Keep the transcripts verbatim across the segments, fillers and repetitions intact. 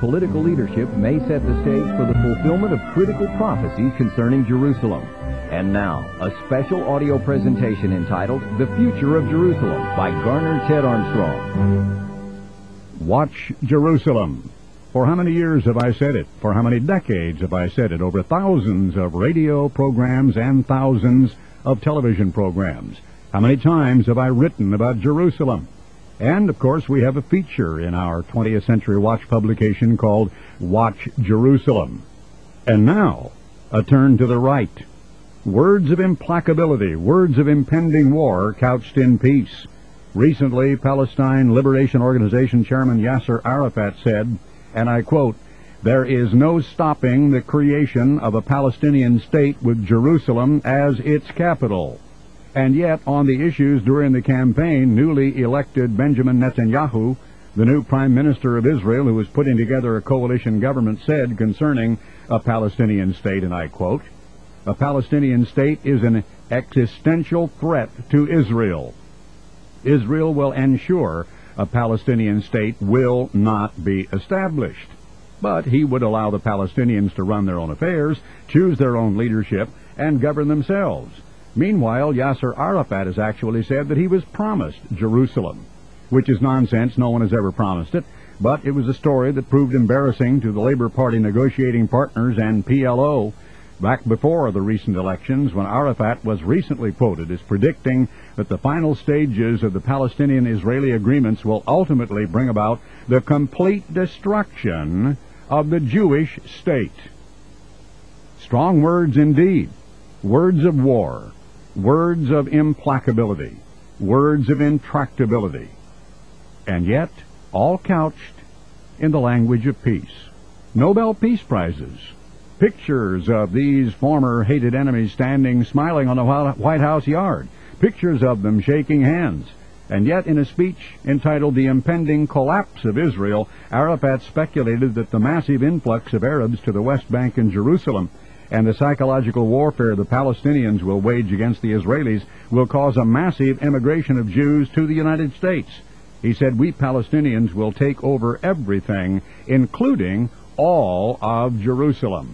political leadership may set the stage for the fulfillment of critical prophecies concerning Jerusalem. And now, a special audio presentation entitled The Future of Jerusalem by Garner Ted Armstrong. Watch Jerusalem. For how many years have I said it? For how many decades have I said it? Over thousands of radio programs and thousands of television programs. How many times have I written about Jerusalem? And, of course, we have a feature in our twentieth Century Watch publication called Watch Jerusalem. And now, a turn to the right. Words of implacability, words of impending war couched in peace. Recently, Palestine Liberation Organization Chairman Yasser Arafat said, and I quote, "There is no stopping the creation of a Palestinian state with Jerusalem as its capital." And yet, on the issues during the campaign, newly elected Benjamin Netanyahu, the new Prime Minister of Israel, who is putting together a coalition government, said concerning a Palestinian state, and I quote, "A Palestinian state is an existential threat to Israel. Israel will ensure a Palestinian state will not be established." But he would allow the Palestinians to run their own affairs, choose their own leadership, and govern themselves. Meanwhile, Yasser Arafat has actually said that he was promised Jerusalem, which is nonsense. No one has ever promised it. But it was a story that proved embarrassing to the Labor Party negotiating partners and P L O back before the recent elections, when Arafat was recently quoted as predicting that the final stages of the Palestinian-Israeli agreements will ultimately bring about the complete destruction of the Jewish state. Strong words indeed. Words of war. Words of implacability, words of intractability, and yet all couched in the language of peace. Nobel Peace Prizes, pictures of these former hated enemies standing smiling on the White House yard, pictures of them shaking hands. And yet, in a speech entitled The Impending Collapse of Israel, Arafat speculated that the massive influx of Arabs to the West Bank and Jerusalem and the psychological warfare the Palestinians will wage against the Israelis will cause a massive immigration of Jews to the United States. He said, "We Palestinians will take over everything, including all of Jerusalem."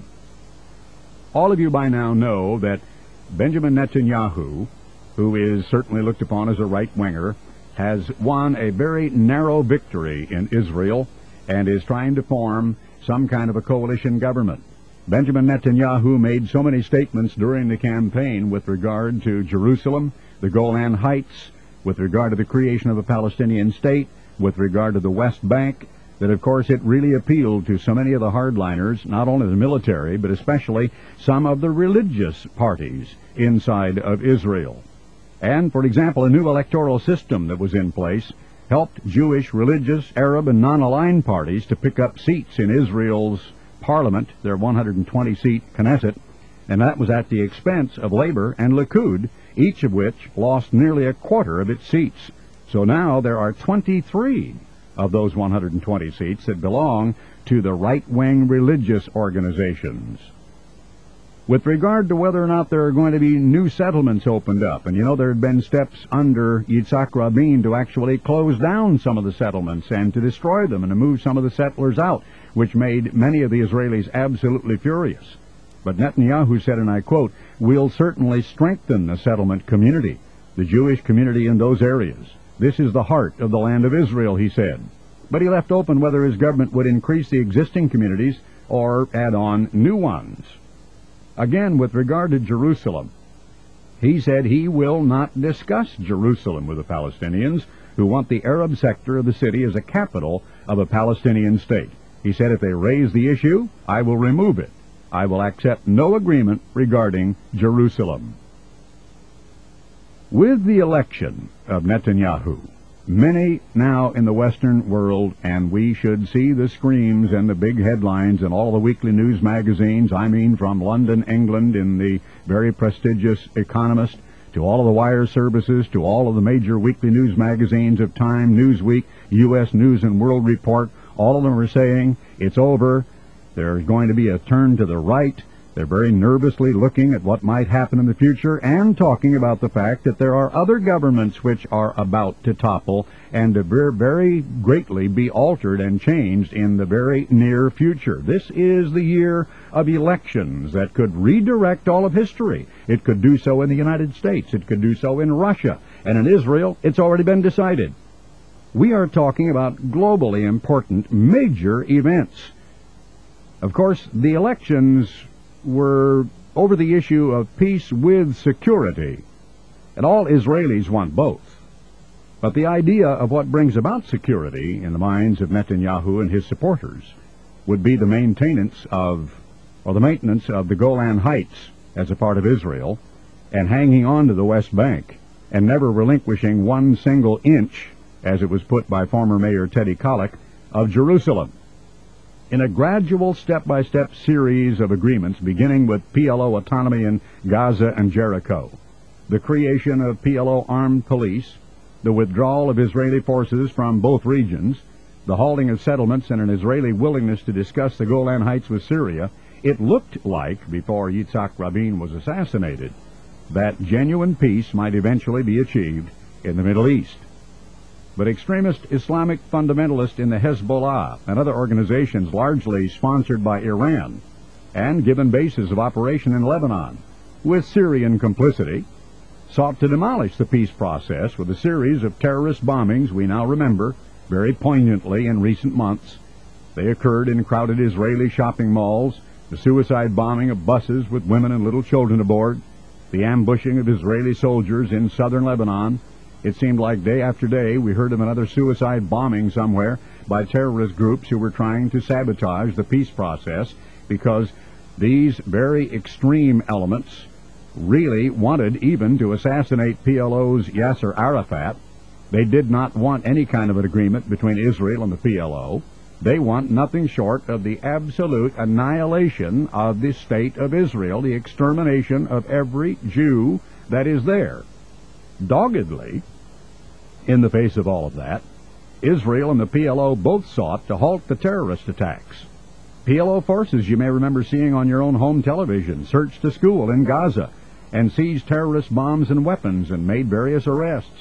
All of you by now know that Benjamin Netanyahu, who is certainly looked upon as a right-winger, has won a very narrow victory in Israel and is trying to form some kind of a coalition government. Benjamin Netanyahu made so many statements during the campaign with regard to Jerusalem, the Golan Heights, with regard to the creation of a Palestinian state, with regard to the West Bank, that of course it really appealed to so many of the hardliners, not only the military, but especially some of the religious parties inside of Israel. And, for example, a new electoral system that was in place helped Jewish, religious, Arab, and non-aligned parties to pick up seats in Israel's Parliament, their one hundred twenty seat Knesset, and that was at the expense of Labor and Likud, each of which lost nearly a quarter of its seats. So now there are twenty-three of those one hundred twenty seats that belong to the right-wing religious organizations. With regard to whether or not there are going to be new settlements opened up, and you know there had been steps under Yitzhak Rabin to actually close down some of the settlements and to destroy them and to move some of the settlers out, which made many of the Israelis absolutely furious. But Netanyahu said, and I quote, "We'll certainly strengthen the settlement community, the Jewish community in those areas. This is the heart of the land of Israel," he said. But he left open whether his government would increase the existing communities or add on new ones. Again, with regard to Jerusalem, he said he will not discuss Jerusalem with the Palestinians, who want the Arab sector of the city as a capital of a Palestinian state. He said, "If they raise the issue, I will remove it. I will accept no agreement regarding Jerusalem." With the election of Netanyahu, many now in the Western world, and we should see the screams and the big headlines in all the weekly news magazines, I mean from London, England, in the very prestigious Economist, to all of the wire services, to all of the major weekly news magazines of Time, Newsweek, U S News and World Report, all of them are saying it's over. There's going to be a turn to the right. They're very nervously looking at what might happen in the future and talking about the fact that there are other governments which are about to topple and to very, very greatly be altered and changed in the very near future. This is the year of elections that could redirect all of history. It could do so in the United States. It could do so in Russia. And in Israel, it's already been decided. We are talking about globally important major events. Of course, the elections were over the issue of peace with security, and all Israelis want both. But the idea of what brings about security in the minds of Netanyahu and his supporters would be the maintenance of, or the maintenance of the Golan Heights as a part of Israel, and hanging on to the West Bank, and never relinquishing one single inch, as it was put by former Mayor Teddy Kollek, of Jerusalem. In a gradual step-by-step series of agreements, beginning with P L O autonomy in Gaza and Jericho, the creation of P L O armed police, the withdrawal of Israeli forces from both regions, the halting of settlements, and an Israeli willingness to discuss the Golan Heights with Syria, it looked like, before Yitzhak Rabin was assassinated, that genuine peace might eventually be achieved in the Middle East. But extremist Islamic fundamentalists in the Hezbollah and other organizations largely sponsored by Iran and given bases of operation in Lebanon, with Syrian complicity, sought to demolish the peace process with a series of terrorist bombings we now remember very poignantly in recent months. They occurred in crowded Israeli shopping malls, the suicide bombing of buses with women and little children aboard, the ambushing of Israeli soldiers in southern Lebanon. It seemed like day after day we heard of another suicide bombing somewhere by terrorist groups who were trying to sabotage the peace process because these very extreme elements really wanted even to assassinate P L O's Yasser Arafat. They did not want any kind of an agreement between Israel and the P L O. They want nothing short of the absolute annihilation of the state of Israel, the extermination of every Jew that is there. Doggedly, in the face of all of that, Israel and the P L O both sought to halt the terrorist attacks. P L O forces, you may remember seeing on your own home television, searched a school in Gaza and seized terrorist bombs and weapons and made various arrests.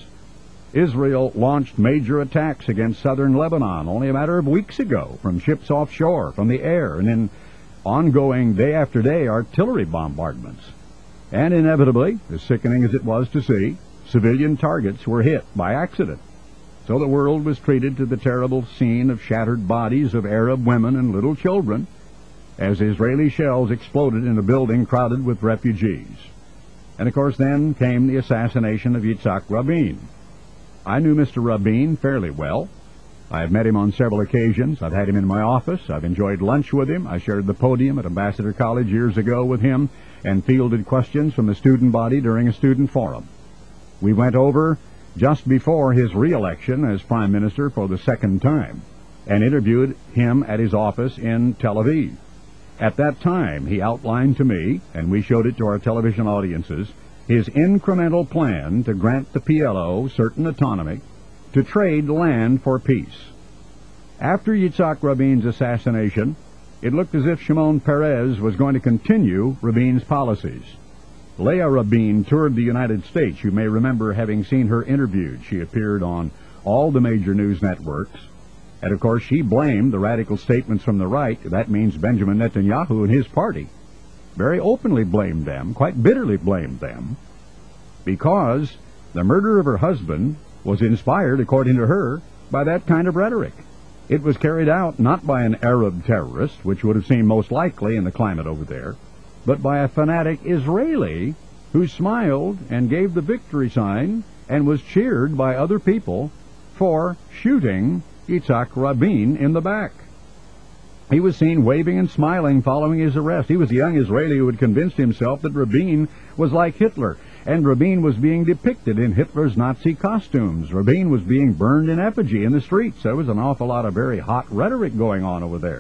Israel launched major attacks against southern Lebanon only a matter of weeks ago from ships offshore, from the air, and in ongoing day after day artillery bombardments. And inevitably, as sickening as it was to see, civilian targets were hit by accident. So the world was treated to the terrible scene of shattered bodies of Arab women and little children as Israeli shells exploded in a building crowded with refugees. And of course then came the assassination of Yitzhak Rabin. I knew Mister Rabin fairly well. I have met him on several occasions. I've had him in my office. I've enjoyed lunch with him. I shared the podium at Ambassador College years ago with him and fielded questions from the student body during a student forum. We went over just before his re-election as Prime Minister for the second time and interviewed him at his office in Tel Aviv. At that time, he outlined to me, and we showed it to our television audiences, his incremental plan to grant the P L O certain autonomy to trade land for peace. After Yitzhak Rabin's assassination, it looked as if Shimon Peres was going to continue Rabin's policies. Leah Rabin toured the United States. You may remember having seen her interviewed. She appeared on all the major news networks. And, of course, she blamed the radical statements from the right. That means Benjamin Netanyahu and his party. Very openly blamed them, quite bitterly blamed them, because the murder of her husband was inspired, according to her, by that kind of rhetoric. It was carried out not by an Arab terrorist, which would have seemed most likely in the climate over there, but by a fanatic Israeli who smiled and gave the victory sign and was cheered by other people for shooting Yitzhak Rabin in the back. He was seen waving and smiling following his arrest. He was a young Israeli who had convinced himself that Rabin was like Hitler, and Rabin was being depicted in Hitler's Nazi costumes. Rabin was being burned in effigy in the streets. There was an awful lot of very hot rhetoric going on over there.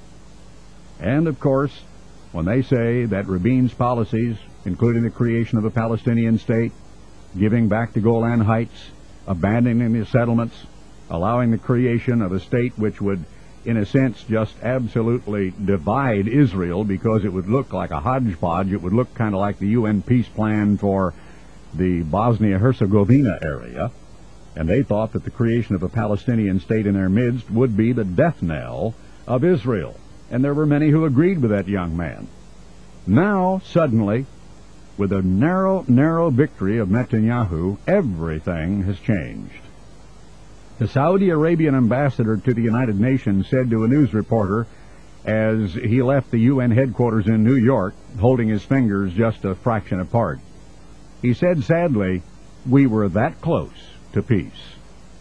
And, of course, when they say that Rabin's policies, including the creation of a Palestinian state, giving back the Golan Heights, abandoning the settlements, allowing the creation of a state which would in a sense, just absolutely divide Israel because it would look like a hodgepodge. It would look kind of like the U N peace plan for the Bosnia-Herzegovina area. And they thought that the creation of a Palestinian state in their midst would be the death knell of Israel. And there were many who agreed with that young man. Now, suddenly, with a narrow, narrow victory of Netanyahu, everything has changed. The Saudi Arabian ambassador to the United Nations said to a news reporter as he left the U N headquarters in New York, holding his fingers just a fraction apart. He said sadly, "We were that close to peace."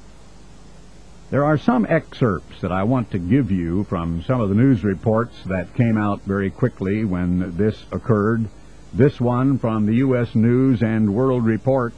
There are some excerpts that I want to give you from some of the news reports that came out very quickly when this occurred. This one from the U S News and World Report.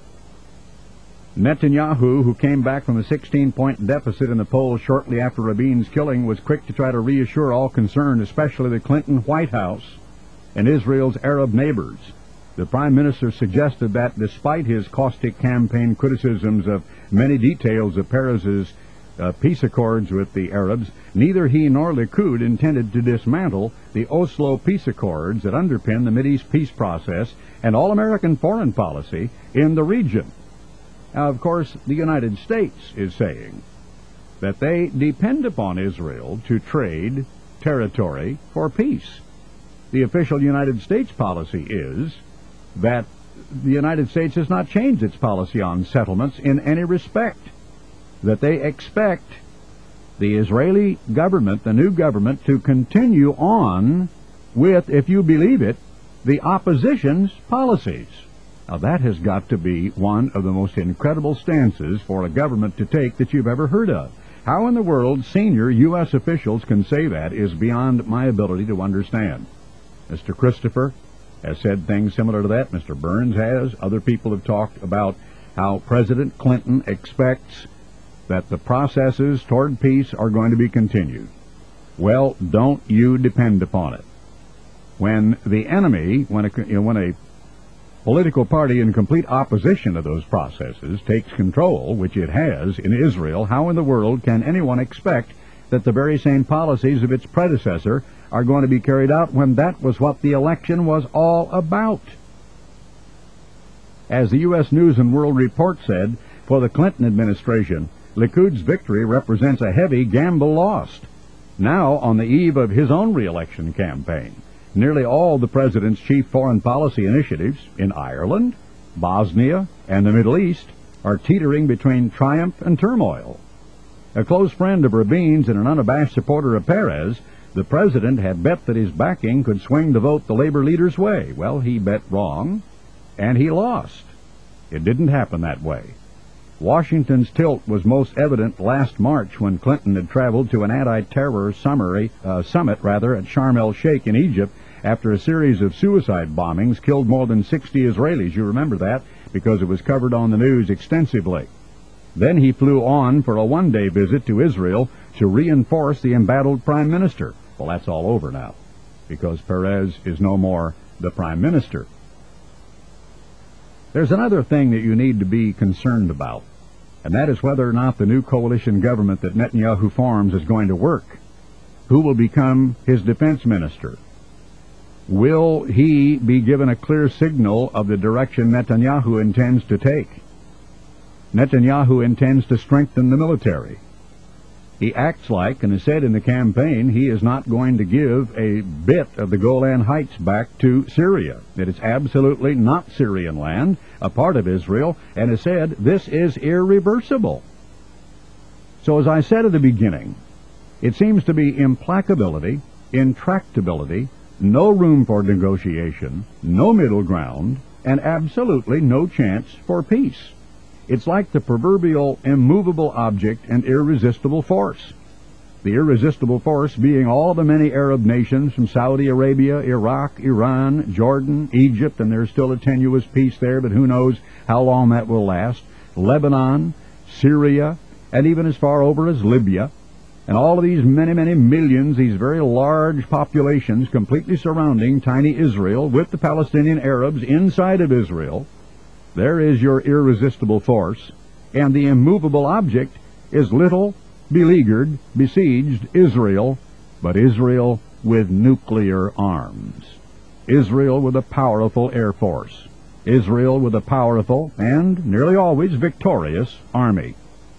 Netanyahu, who came back from a sixteen-point deficit in the polls shortly after Rabin's killing, was quick to try to reassure all concerned, especially the Clinton White House and Israel's Arab neighbors. The Prime Minister suggested that despite his caustic campaign criticisms of many details of Peres's uh, peace accords with the Arabs, neither he nor Likud intended to dismantle the Oslo peace accords that underpin the Mideast peace process and all-American foreign policy in the region. Now, of course, the United States is saying that they depend upon Israel to trade territory for peace. The official United States policy is that the United States has not changed its policy on settlements in any respect, that they expect the Israeli government, the new government, to continue on with, if you believe it, the opposition's policies. Now, that has got to be one of the most incredible stances for a government to take that you've ever heard of. How in the world senior U S officials can say that is beyond my ability to understand. Mister Christopher has said things similar to that. Mister Burns has. Other people have talked about how President Clinton expects that the processes toward peace are going to be continued. Well, don't you depend upon it. When the enemy, when a, you know, when a political party in complete opposition to those processes takes control, which it has in Israel, how in the world can anyone expect that the very same policies of its predecessor are going to be carried out when that was what the election was all about? As the U S News and World Report said, for the Clinton administration, Likud's victory represents a heavy gamble lost. Now, on the eve of his own re-election campaign, nearly all the president's chief foreign policy initiatives in Ireland, Bosnia, and the Middle East are teetering between triumph and turmoil. A close friend of Rabin's and an unabashed supporter of Peres, the president had bet that his backing could swing the vote the labor leader's way. Well, he bet wrong, and he lost. It didn't happen that way. Washington's tilt was most evident last March when Clinton had traveled to an anti-terror summary, uh, summit rather, at Sharm el-Sheikh in Egypt after a series of suicide bombings killed more than sixty Israelis. You remember that because it was covered on the news extensively. Then he flew on for a one-day visit to Israel to reinforce the embattled prime minister. Well, that's all over now because Peres is no more the prime minister. There's another thing that you need to be concerned about, and that is whether or not the new coalition government that Netanyahu forms is going to work. Who will become his defense minister? Will he be given a clear signal of the direction Netanyahu intends to take? Netanyahu intends to strengthen the military. He acts like, and has said in the campaign, he is not going to give a bit of the Golan Heights back to Syria. That it's absolutely not Syrian land, a part of Israel, and has said this is irreversible. So as I said at the beginning, it seems to be implacability, intractability, no room for negotiation, no middle ground, and absolutely no chance for peace. It's like the proverbial immovable object and irresistible force. The irresistible force being all the many Arab nations from Saudi Arabia, Iraq, Iran, Jordan, Egypt, and there's still a tenuous peace there, but who knows how long that will last, Lebanon, Syria, and even as far over as Libya, and all of these many, many millions, these very large populations completely surrounding tiny Israel with the Palestinian Arabs inside of Israel. There is your irresistible force, and the immovable object is little beleaguered, besieged Israel, but Israel with nuclear arms. Israel with a powerful air force. Israel with a powerful and nearly always victorious army.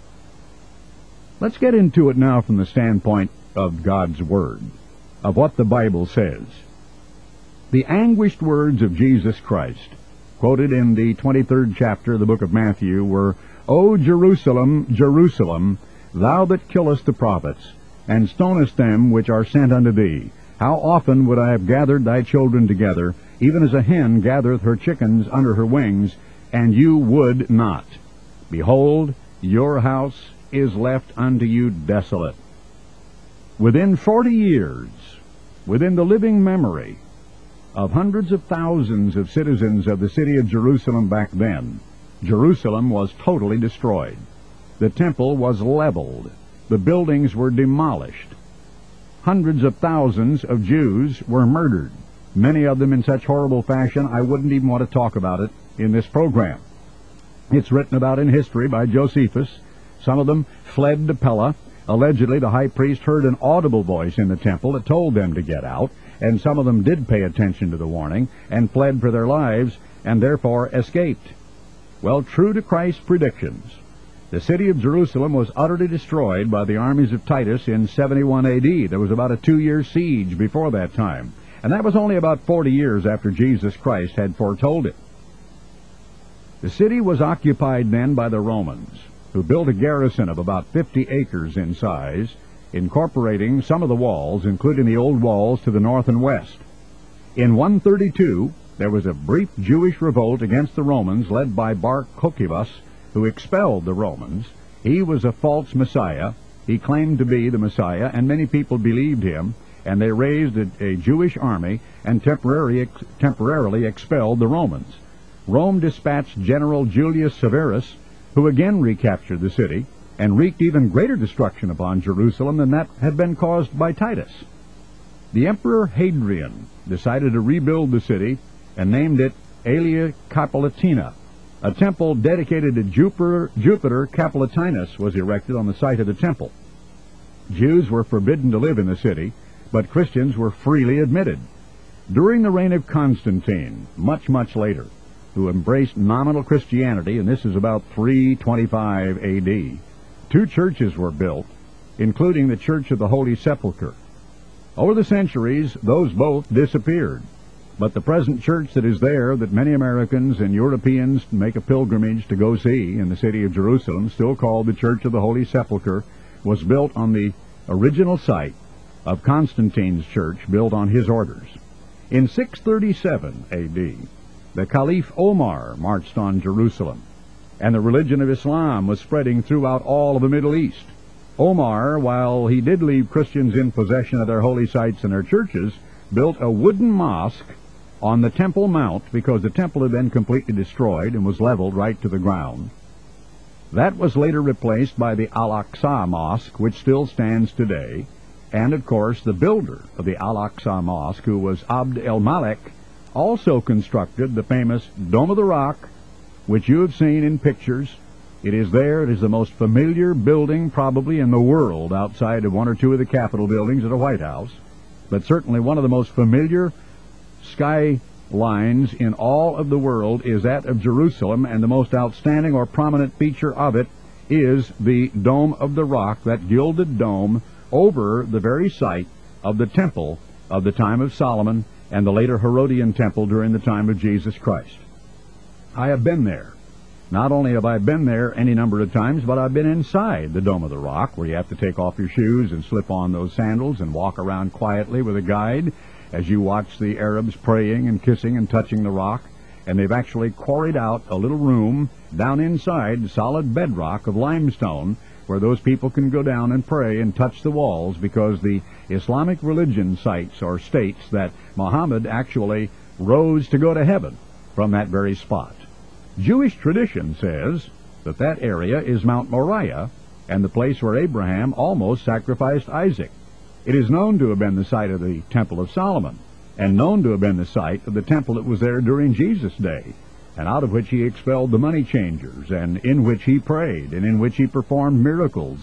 Let's get into it now from the standpoint of God's Word, of what the Bible says. The anguished words of Jesus Christ, quoted in the twenty-third chapter of the book of Matthew, were, O Jerusalem, Jerusalem, thou that killest the prophets, and stonest them which are sent unto thee, how often would I have gathered thy children together, even as a hen gathereth her chickens under her wings, and you would not. Behold, your house is left unto you desolate. Within forty years, within the living memory of hundreds of thousands of citizens of the city of Jerusalem back then, Jerusalem was totally destroyed. The temple was leveled. The buildings were demolished. Hundreds of thousands of Jews were murdered, many of them in such horrible fashion I wouldn't even want to talk about it in this program. It's written about in history by Josephus. Some of them fled to Pella. Allegedly, the high priest heard an audible voice in the temple that told them to get out, and some of them did pay attention to the warning and fled for their lives and therefore escaped. Well, true to Christ's predictions, the city of Jerusalem was utterly destroyed by the armies of Titus in seventy-one A D. There was about a two-year siege before that time, and that was only about forty years after Jesus Christ had foretold it. The city was occupied then by the Romans, who built a garrison of about fifty acres in size, incorporating some of the walls, including the old walls to the north and west. In one thirty-two, there was a brief Jewish revolt against the Romans led by Bar Kokhibas, who expelled the Romans. He was a false Messiah. He claimed to be the Messiah, and many people believed him, and they raised a, a Jewish army and temporarily, temporarily expelled the Romans. Rome dispatched General Julius Severus, who again recaptured the city and wreaked even greater destruction upon Jerusalem than that had been caused by Titus. The Emperor Hadrian decided to rebuild the city and named it Aelia Capitoline. A temple dedicated to Jupiter, Jupiter Capitolinus was erected on the site of the temple. Jews were forbidden to live in the city, but Christians were freely admitted. During the reign of Constantine, much, much later, who embraced nominal Christianity, and this is about three twenty-five A D, two churches were built, including the Church of the Holy Sepulchre. Over the centuries, those both disappeared. But the present church that is there, that many Americans and Europeans make a pilgrimage to go see in the city of Jerusalem, still called the Church of the Holy Sepulchre, was built on the original site of Constantine's church, built on his orders. In six thirty-seven A D, the Caliph Omar marched on Jerusalem, and the religion of Islam was spreading throughout all of the Middle East. Omar, while he did leave Christians in possession of their holy sites and their churches, built a wooden mosque on the Temple Mount, because the temple had been completely destroyed and was leveled right to the ground. That was later replaced by the Al-Aqsa Mosque, which still stands today, and of course the builder of the Al-Aqsa Mosque, who was Abd el-Malik, also constructed the famous Dome of the Rock, which you have seen in pictures. It is there. It is the most familiar building probably in the world, outside of one or two of the Capitol buildings at the White House, but certainly one of the most familiar skylines in all of the world is that of Jerusalem, and the most outstanding or prominent feature of it is the Dome of the Rock, that gilded dome over the very site of the temple of the time of Solomon and the later Herodian temple during the time of Jesus Christ. I have been there. Not only have I been there any number of times, but I've been inside the Dome of the Rock, where you have to take off your shoes and slip on those sandals and walk around quietly with a guide as you watch the Arabs praying and kissing and touching the rock. And they've actually quarried out a little room down inside solid bedrock of limestone where those people can go down and pray and touch the walls, because the Islamic religion cites or states that Muhammad actually rose to go to heaven from that very spot. Jewish tradition says that that area is Mount Moriah and the place where Abraham almost sacrificed Isaac. It is known to have been the site of the Temple of Solomon, and known to have been the site of the temple that was there during Jesus' day, and out of which he expelled the money changers, and in which he prayed, and in which he performed miracles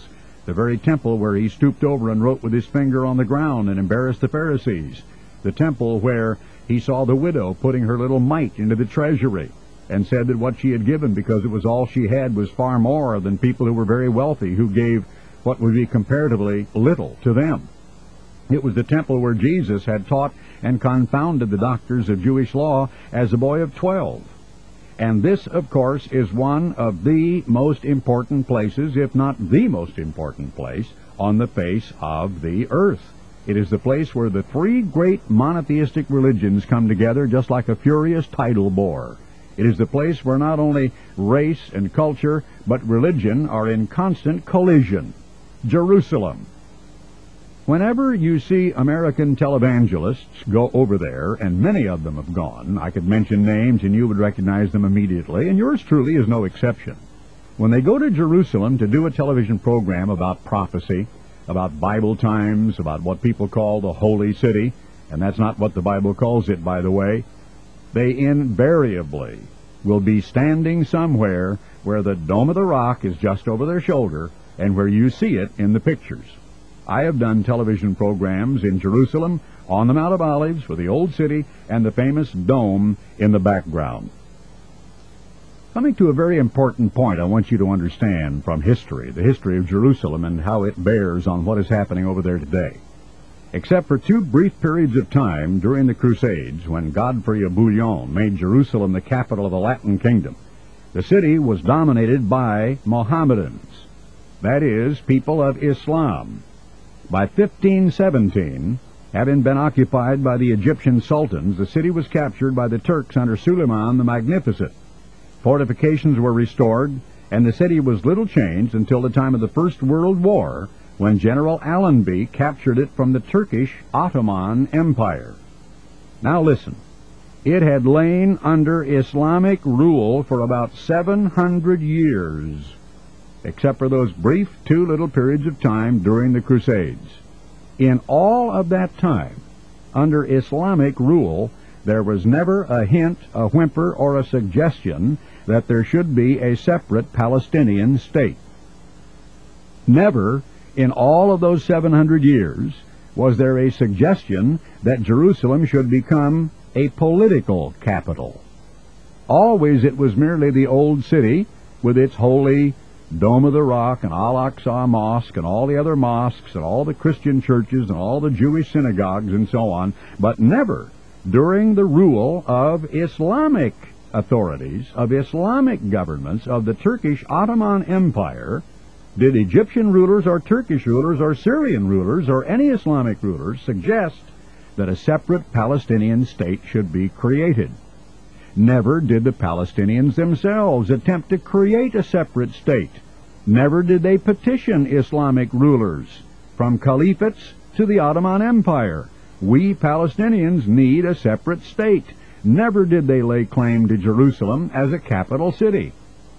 the very temple where he stooped over and wrote with his finger on the ground and embarrassed the Pharisees, the temple where he saw the widow putting her little mite into the treasury and said that what she had given, because it was all she had, was far more than people who were very wealthy, who gave what would be comparatively little to them. It was the temple where Jesus had taught and confounded the doctors of Jewish law as a boy of twelve. And this, of course, is one of the most important places, if not the most important place, on the face of the earth. It is the place where the three great monotheistic religions come together just like a furious tidal bore. It is the place where not only race and culture, but religion are in constant collision. Jerusalem. Whenever you see American televangelists go over there, and many of them have gone, I could mention names and you would recognize them immediately, and yours truly is no exception. When they go to Jerusalem to do a television program about prophecy, about Bible times, about what people call the Holy City, and that's not what the Bible calls it, by the way, they invariably will be standing somewhere where the Dome of the Rock is just over their shoulder and where you see it in the pictures. I have done television programs in Jerusalem, on the Mount of Olives, with the Old City and the famous dome in the background. Coming to a very important point I want you to understand from history, the history of Jerusalem and how it bears on what is happening over there today. Except for two brief periods of time during the Crusades, when Godfrey of Bouillon made Jerusalem the capital of the Latin Kingdom, the city was dominated by Mohammedans, that is, people of Islam. By fifteen seventeen, having been occupied by the Egyptian sultans, the city was captured by the Turks under Suleiman the Magnificent. Fortifications were restored, and the city was little changed until the time of the First World War, when General Allenby captured it from the Turkish Ottoman Empire. Now listen, it had lain under Islamic rule for about seven hundred years, except for those brief two little periods of time during the Crusades. In all of that time, under Islamic rule, there was never a hint, a whimper, or a suggestion that there should be a separate Palestinian state. Never, in all of those seven hundred years, was there a suggestion that Jerusalem should become a political capital. Always it was merely the old city with its holy Dome of the Rock and Al-Aqsa Mosque and all the other mosques and all the Christian churches and all the Jewish synagogues and so on, but never during the rule of Islamic authorities, of Islamic governments, of the Turkish Ottoman Empire, did Egyptian rulers or Turkish rulers or Syrian rulers or any Islamic rulers suggest that a separate Palestinian state should be created. Never did the Palestinians themselves attempt to create a separate state. Never did they petition Islamic rulers, from caliphates to the Ottoman Empire. We Palestinians need a separate state. Never did they lay claim to Jerusalem as a capital city.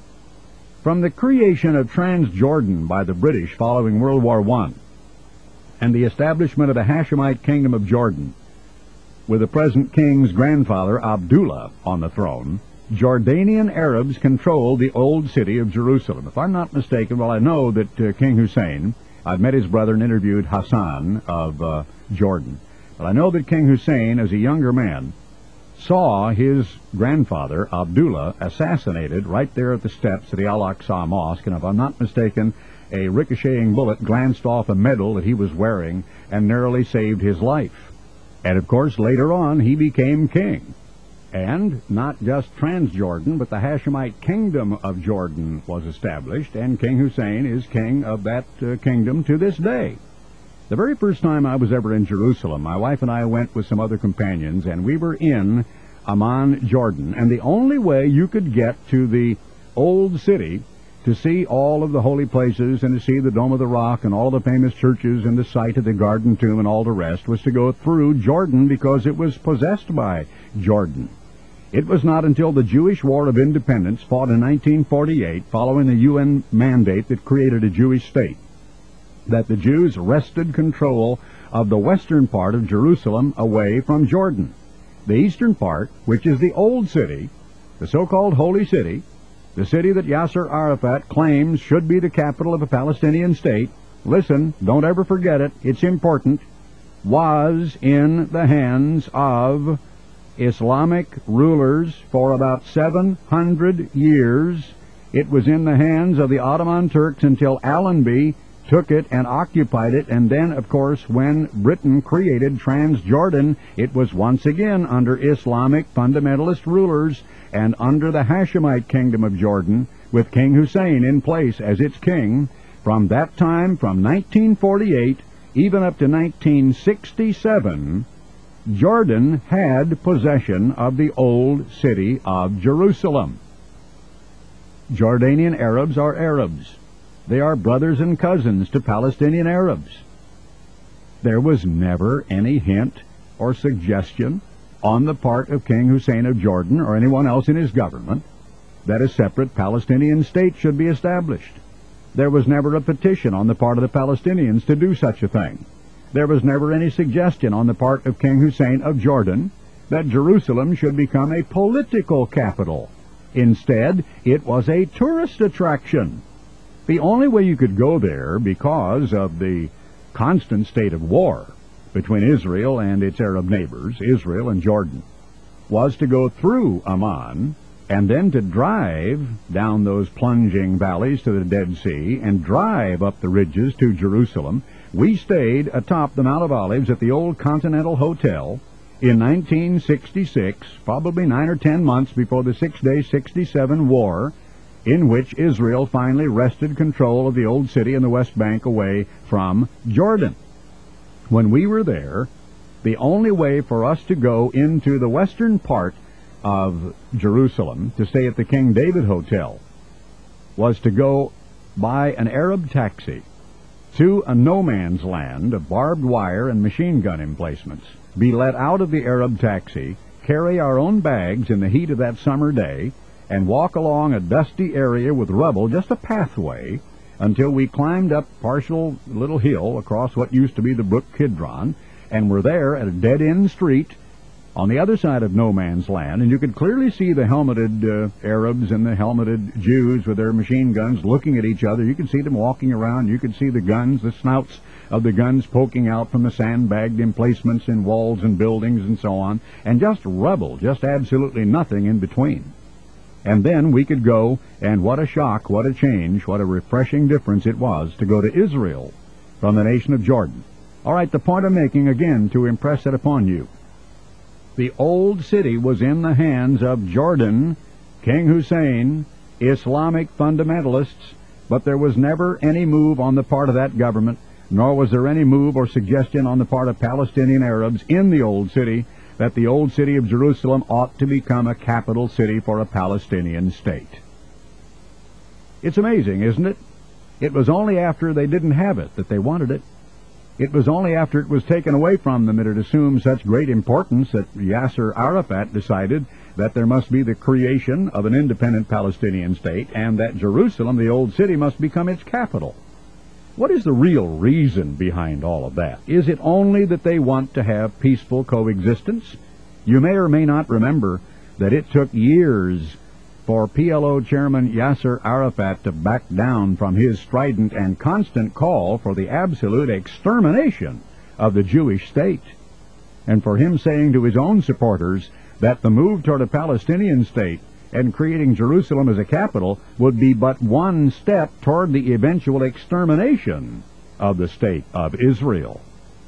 From the creation of Transjordan by the British following World War One, and the establishment of the Hashemite Kingdom of Jordan, with the present king's grandfather Abdullah on the throne, Jordanian Arabs controlled the old city of Jerusalem. If I'm not mistaken, well, I know that uh, King Hussein, I've met his brother and interviewed Hassan of uh, Jordan, but I know that King Hussein, as a younger man, saw his grandfather, Abdullah, assassinated right there at the steps of the Al-Aqsa Mosque, and if I'm not mistaken, a ricocheting bullet glanced off a medal that he was wearing and narrowly saved his life. And of course, later on, he became king. And not just Transjordan, but the Hashemite Kingdom of Jordan was established, and King Hussein is king of that uh, kingdom to this day. The very first time I was ever in Jerusalem, my wife and I went with some other companions, and we were in Amman, Jordan. And the only way you could get to the old city to see all of the holy places and to see the Dome of the Rock and all the famous churches and the site of the Garden Tomb and all the rest was to go through Jordan, because it was possessed by Jordan. It was not until the Jewish War of Independence, fought in nineteen forty-eight, following the U N mandate that created a Jewish state, that the Jews wrested control of the western part of Jerusalem away from Jordan. The eastern part, which is the old city, the so-called Holy City, the city that Yasser Arafat claims should be the capital of a Palestinian state, listen, don't ever forget it, it's important, was in the hands of Islamic rulers for about seven hundred years. It was in the hands of the Ottoman Turks until Allenby took it and occupied it, and then, of course, when Britain created Transjordan, it was once again under Islamic fundamentalist rulers and under the Hashemite kingdom of Jordan, with King Hussein in place as its king. From that time, from nineteen forty-eight, even up to nineteen sixty-seven, Jordan had possession of the old city of Jerusalem. Jordanian Arabs are Arabs. They are brothers and cousins to Palestinian Arabs. There was never any hint or suggestion on the part of King Hussein of Jordan or anyone else in his government that a separate Palestinian state should be established. There was never a petition on the part of the Palestinians to do such a thing. There was never any suggestion on the part of King Hussein of Jordan that Jerusalem should become a political capital. Instead, it was a tourist attraction. The only way you could go there, because of the constant state of war between Israel and its Arab neighbors, Israel and Jordan, was to go through Amman and then to drive down those plunging valleys to the Dead Sea and drive up the ridges to Jerusalem. We stayed atop the Mount of Olives at the old Continental Hotel in nineteen sixty-six, probably nine or ten months before the Six-Day sixty-seven war, in which Israel finally wrested control of the old city in the West Bank away from Jordan. When we were there, the only way for us to go into the western part of Jerusalem, to stay at the King David Hotel, was to go by an Arab taxi to a no-man's land of barbed wire and machine gun emplacements, be let out of the Arab taxi, carry our own bags in the heat of that summer day, and walk along a dusty area with rubble, just a pathway, until we climbed up partial little hill across what used to be the Brook Kidron, and were there at a dead-end street on the other side of no man's land, and you could clearly see the helmeted uh, Arabs and the helmeted Jews with their machine guns looking at each other. You could see them walking around. You could see the guns, the snouts of the guns poking out from the sandbagged emplacements in walls and buildings and so on, and just rubble, just absolutely nothing in between. And then we could go, and what a shock, what a change, what a refreshing difference it was to go to Israel from the nation of Jordan. All right, the point I'm making, again, to impress it upon you. The old city was in the hands of Jordan, King Hussein, Islamic fundamentalists, but there was never any move on the part of that government, nor was there any move or suggestion on the part of Palestinian Arabs in the old city that the old city of Jerusalem ought to become a capital city for a Palestinian state. It's amazing, isn't it? It was only after they didn't have it that they wanted it. It was only after it was taken away from them that it assumed such great importance that Yasser Arafat decided that there must be the creation of an independent Palestinian state and that Jerusalem, the old city, must become its capital. What is the real reason behind all of that? Is it only that they want to have peaceful coexistence? You may or may not remember that it took years for P L O Chairman Yasser Arafat to back down from his strident and constant call for the absolute extermination of the Jewish state, and for him saying to his own supporters that the move toward a Palestinian state and creating Jerusalem as a capital would be but one step toward the eventual extermination of the state of Israel.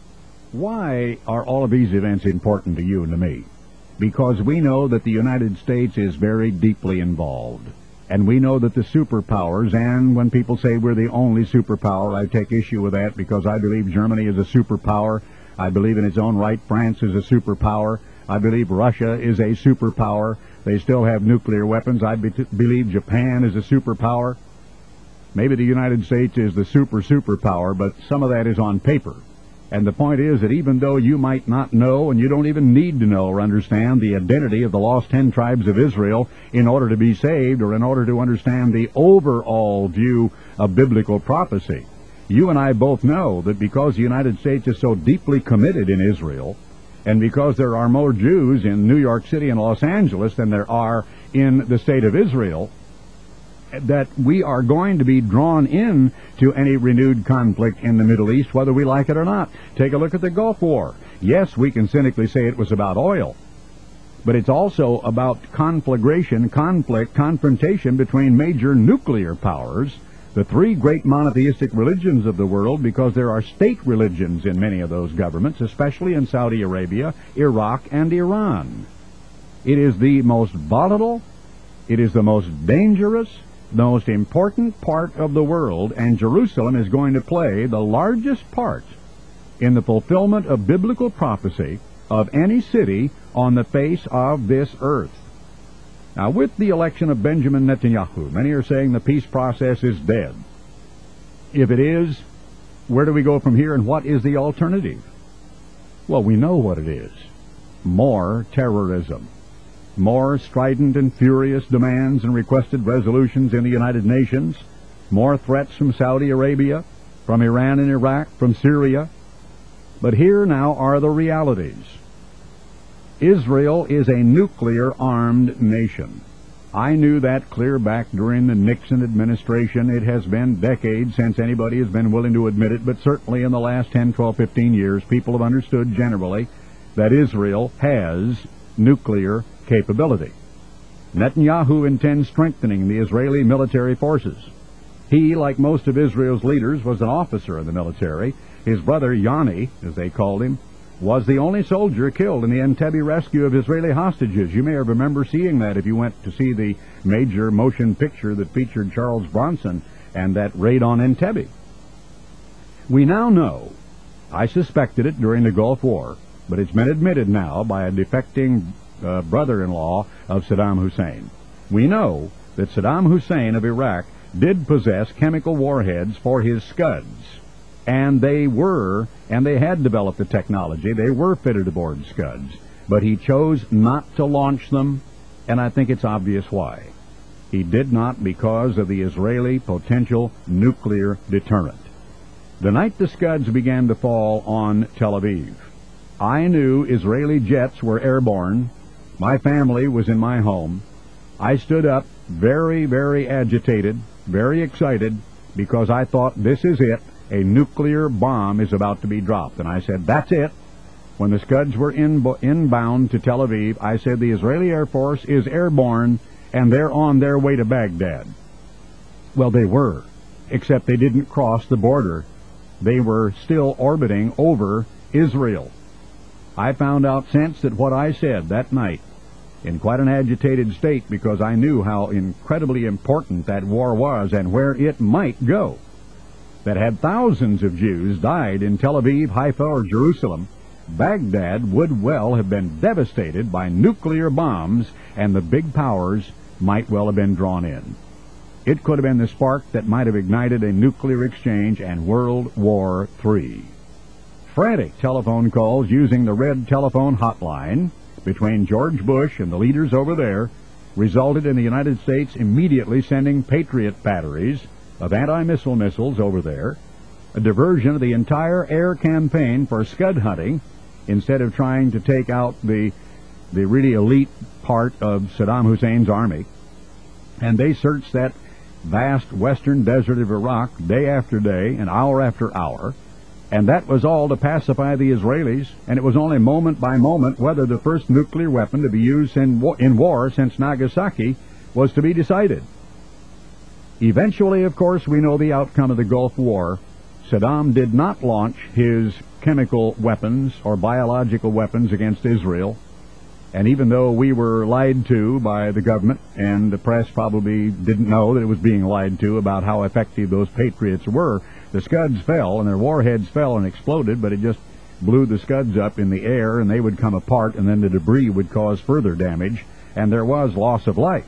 Why are all of these events important to you and to me? Because we know that the United States is very deeply involved. And we know that the superpowers, and when people say we're the only superpower, I take issue with that because I believe Germany is a superpower. I believe in its own right France is a superpower. I believe Russia is a superpower. They still have nuclear weapons. I be- believe Japan is a superpower. Maybe the United States is the super superpower, but some of that is on paper. And the point is that even though you might not know, and you don't even need to know or understand the identity of the lost ten tribes of Israel in order to be saved or in order to understand the overall view of biblical prophecy, you and I both know that because the United States is so deeply committed in Israel, and because there are more Jews in New York City and Los Angeles than there are in the state of Israel, that we are going to be drawn in to any renewed conflict in the Middle East, whether we like it or not. Take a look at the Gulf War. Yes, we can cynically say it was about oil, but it's also about conflagration, conflict, confrontation between major nuclear powers, the three great monotheistic religions of the world, because there are state religions in many of those governments, especially in Saudi Arabia, Iraq, and Iran. It is the most volatile, it is the most dangerous, the most important part of the world, and Jerusalem is going to play the largest part in the fulfillment of biblical prophecy of any city on the face of this earth. Now, with the election of Benjamin Netanyahu, many are saying the peace process is dead. If it is, where do we go from here, and what is the alternative? Well, we know what it is. More terrorism. More strident and furious demands and requested resolutions in the United Nations. More threats from Saudi Arabia, from Iran and Iraq, from Syria. But here now are the realities. Israel is a nuclear-armed nation. I knew that clear back during the Nixon administration. It has been decades since anybody has been willing to admit it, but certainly in the last ten, twelve, fifteen years, people have understood generally that Israel has nuclear capability. Netanyahu intends strengthening the Israeli military forces. He, like most of Israel's leaders, was an officer in the military. His brother, Yanni, as they called him, was the only soldier killed in the Entebbe rescue of Israeli hostages. You may remember seeing that if you went to see the major motion picture that featured Charles Bronson and that raid on Entebbe. We now know, I suspected it during the Gulf War, but it's been admitted now by a defecting uh, brother-in-law of Saddam Hussein. We know that Saddam Hussein of Iraq did possess chemical warheads for his Scuds. And they were, and they had developed the technology, they were fitted aboard Scuds, but he chose not to launch them, and I think it's obvious why. He did not because of the Israeli potential nuclear deterrent. The night the Scuds began to fall on Tel Aviv, I knew Israeli jets were airborne. My family was in my home. I stood up very, very agitated, very excited, because I thought, this is it. A nuclear bomb is about to be dropped. And I said, that's it. When the Scuds were in, inbound to Tel Aviv, I said the Israeli Air Force is airborne, and they're on their way to Baghdad. Well, they were, except they didn't cross the border. They were still orbiting over Israel. I found out since that what I said that night, in quite an agitated state, because I knew how incredibly important that war was and where it might go, that had thousands of Jews died in Tel Aviv, Haifa, or Jerusalem, Baghdad would well have been devastated by nuclear bombs, and the big powers might well have been drawn in. It could have been the spark that might have ignited a nuclear exchange and World War Three. Frantic telephone calls using the red telephone hotline between George Bush and the leaders over there resulted in the United States immediately sending Patriot batteries of anti-missile missiles over there, a diversion of the entire air campaign for Scud hunting, instead of trying to take out the the really elite part of Saddam Hussein's army. And they searched that vast western desert of Iraq day after day and hour after hour, and that was all to pacify the Israelis, and it was only moment by moment whether the first nuclear weapon to be used in war, in war since Nagasaki was to be decided. Eventually, of course, we know the outcome of the Gulf War. Saddam did not launch his chemical weapons or biological weapons against Israel. And even though we were lied to by the government, and the press probably didn't know that it was being lied to about how effective those Patriots were, the Scuds fell, and their warheads fell and exploded, but it just blew the Scuds up in the air, and they would come apart, and then the debris would cause further damage, and there was loss of life.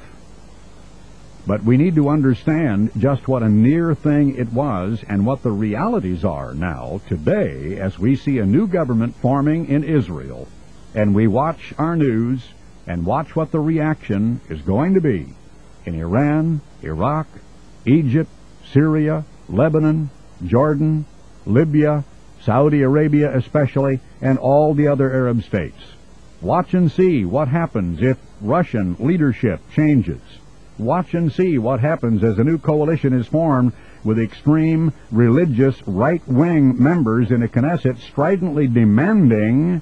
But we need to understand just what a near thing it was and what the realities are now, today, as we see a new government forming in Israel, and we watch our news and watch what the reaction is going to be in Iran, Iraq, Egypt, Syria, Lebanon, Jordan, Libya, Saudi Arabia especially, and all the other Arab states. Watch and see what happens if Russian leadership changes. Watch and see what happens as a new coalition is formed with extreme religious right-wing members in a Knesset stridently demanding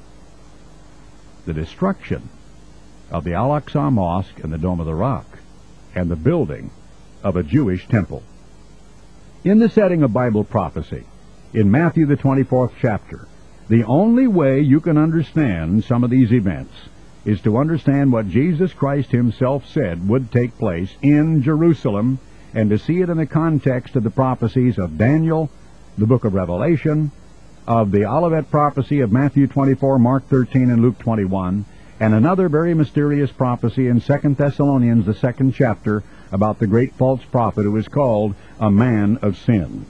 the destruction of the Al-Aqsa Mosque and the Dome of the Rock and the building of a Jewish temple. In the setting of Bible prophecy, in Matthew the twenty-fourth chapter, the only way you can understand some of these events is to understand what Jesus Christ himself said would take place in Jerusalem, and to see it in the context of the prophecies of Daniel, the book of Revelation, of the Olivet prophecy of Matthew twenty-four, Mark thirteen, and Luke twenty-one, and another very mysterious prophecy in Second Thessalonians, the second chapter, about the great false prophet who is called a man of sin.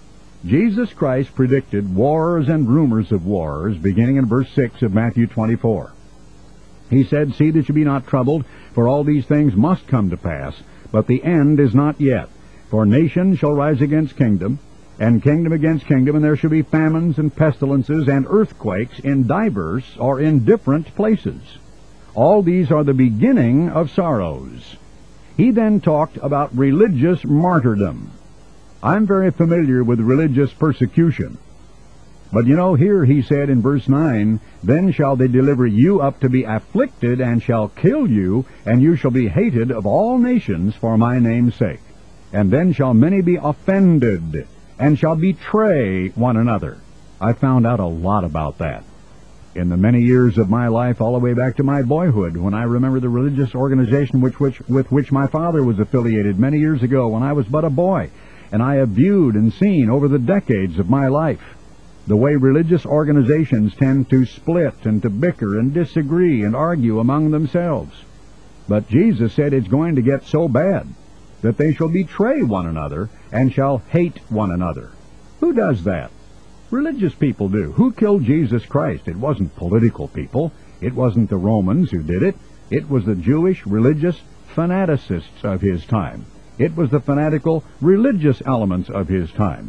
Jesus Christ predicted wars and rumors of wars, beginning in verse six of Matthew twenty-four. He said, "See that you be not troubled, for all these things must come to pass, but the end is not yet. For nation shall rise against kingdom, and kingdom against kingdom, and there shall be famines and pestilences and earthquakes in divers or in different places. All these are the beginning of sorrows." He then talked about religious martyrdom. I'm very familiar with religious persecution. But you know, here he said in verse nine, "Then shall they deliver you up to be afflicted, and shall kill you, and you shall be hated of all nations for my name's sake. And then shall many be offended, and shall betray one another." I found out a lot about that in the many years of my life, all the way back to my boyhood, when I remember the religious organization which, which, with which my father was affiliated many years ago when I was but a boy. And I have viewed and seen over the decades of my life the way religious organizations tend to split and to bicker and disagree and argue among themselves. But Jesus said it's going to get so bad that they shall betray one another and shall hate one another. Who does that? Religious people do. Who killed Jesus Christ? It wasn't political people. It wasn't the Romans who did it. It was the Jewish religious fanaticists of his time. It was the fanatical religious elements of his time.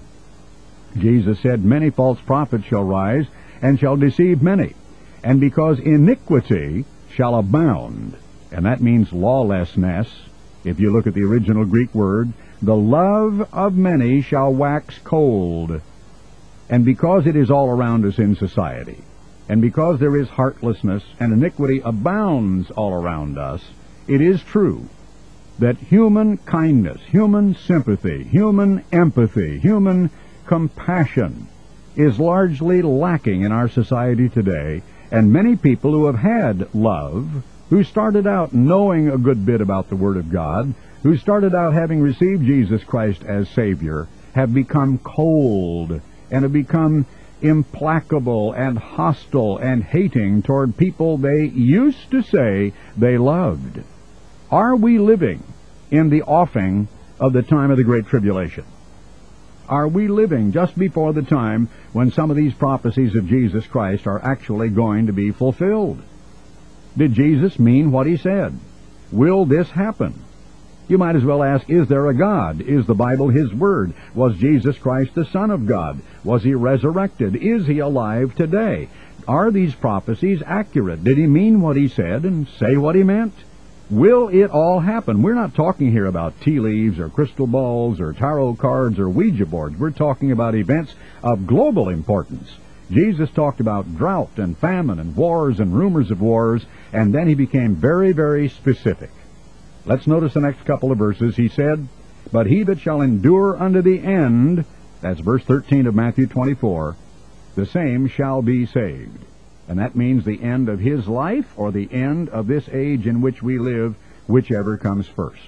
Jesus said, "Many false prophets shall rise, and shall deceive many. And because iniquity shall abound," and that means lawlessness, if you look at the original Greek word, "the love of many shall wax cold." And because it is all around us in society, and because there is heartlessness and iniquity abounds all around us, it is true that human kindness, human sympathy, human empathy, human compassion is largely lacking in our society today, and many people who have had love, who started out knowing a good bit about the Word of God, who started out having received Jesus Christ as Savior, have become cold and have become implacable and hostile and hating toward people they used to say they loved. Are we living in the offing of the time of the Great Tribulation? Are we living just before the time when some of these prophecies of Jesus Christ are actually going to be fulfilled? Did Jesus mean what he said? Will this happen? You might as well ask, is there a God? Is the Bible his word? Was Jesus Christ the Son of God? Was he resurrected? Is he alive today? Are these prophecies accurate? Did he mean what he said and say what he meant? Will it all happen? We're not talking here about tea leaves or crystal balls or tarot cards or Ouija boards. We're talking about events of global importance. Jesus talked about drought and famine and wars and rumors of wars, and then he became very, very specific. Let's notice the next couple of verses. He said, "But he that shall endure unto the end," that's verse thirteen of Matthew twenty-four, "the same shall be saved." And that means the end of his life or the end of this age in which we live, whichever comes first.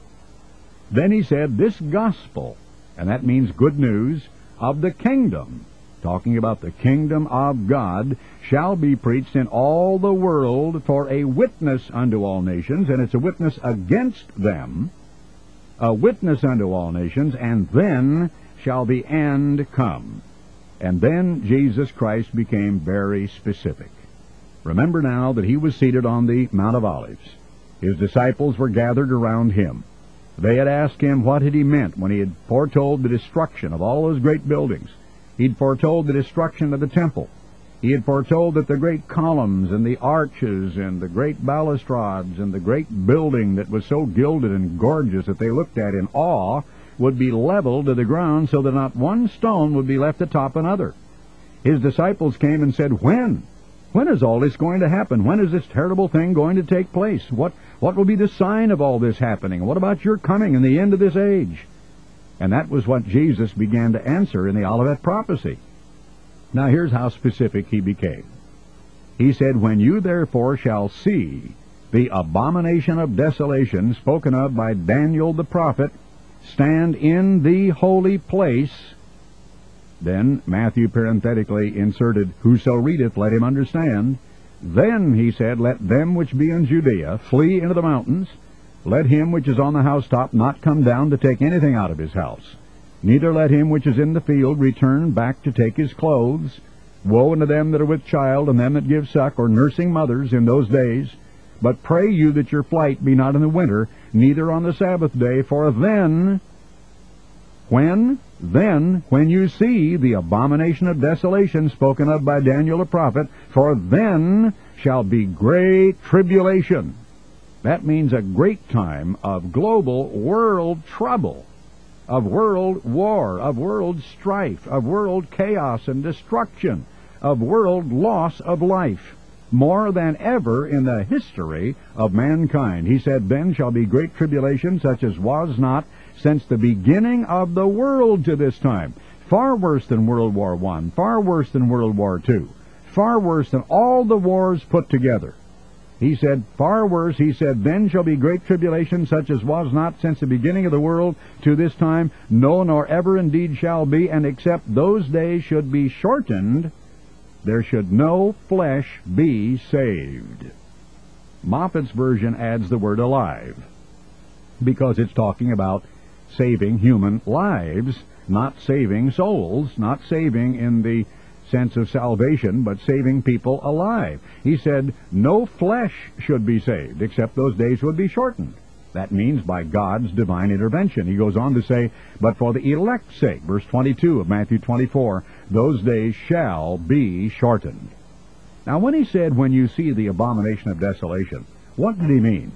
Then he said, "This gospel," and that means good news, "of the kingdom," talking about the kingdom of God, "shall be preached in all the world for a witness unto all nations," and it's a witness against them, "a witness unto all nations, and then shall the end come." And then Jesus Christ became very specific. Remember now that he was seated on the Mount of Olives. His disciples were gathered around him. They had asked him what had he meant when he had foretold the destruction of all those great buildings. He'd foretold the destruction of the temple. He had foretold that the great columns and the arches and the great balustrades and the great building that was so gilded and gorgeous that they looked at in awe would be leveled to the ground so that not one stone would be left atop another. His disciples came and said, When? When is all this going to happen? When is this terrible thing going to take place? What, what will be the sign of all this happening? What about your coming and the end of this age? And that was what Jesus began to answer in the Olivet prophecy. Now here's how specific he became. He said, When you therefore shall see the abomination of desolation spoken of by Daniel the prophet stand in the holy place, then Matthew parenthetically inserted, Whoso readeth, let him understand. Then, he said, let them which be in Judea flee into the mountains. Let him which is on the housetop not come down to take anything out of his house. Neither let him which is in the field return back to take his clothes. Woe unto them that are with child, and them that give suck, or nursing mothers in those days. But pray you that your flight be not in the winter, neither on the Sabbath day, for then, when, then, when you see the abomination of desolation spoken of by Daniel the prophet, for then shall be great tribulation. That means a great time of global world trouble, of world war, of world strife, of world chaos and destruction, of world loss of life, more than ever in the history of mankind. He said, Then shall be great tribulation, such as was not since the beginning of the world to this time. Far worse than World War One, far worse than World War Two, far worse than all the wars put together. He said, far worse, he said, Then shall be great tribulation, such as was not since the beginning of the world to this time, no, nor ever indeed shall be, and except those days should be shortened, there should no flesh be saved. Moffat's version adds the word alive, because it's talking about saving human lives, not saving souls, not saving in the sense of salvation, but saving people alive. He said, no flesh should be saved, except those days would be shortened. That means by God's divine intervention. He goes on to say, but for the elect's sake, verse twenty-two of Matthew twenty-four, those days shall be shortened. Now when he said, when you see the abomination of desolation, what did he mean?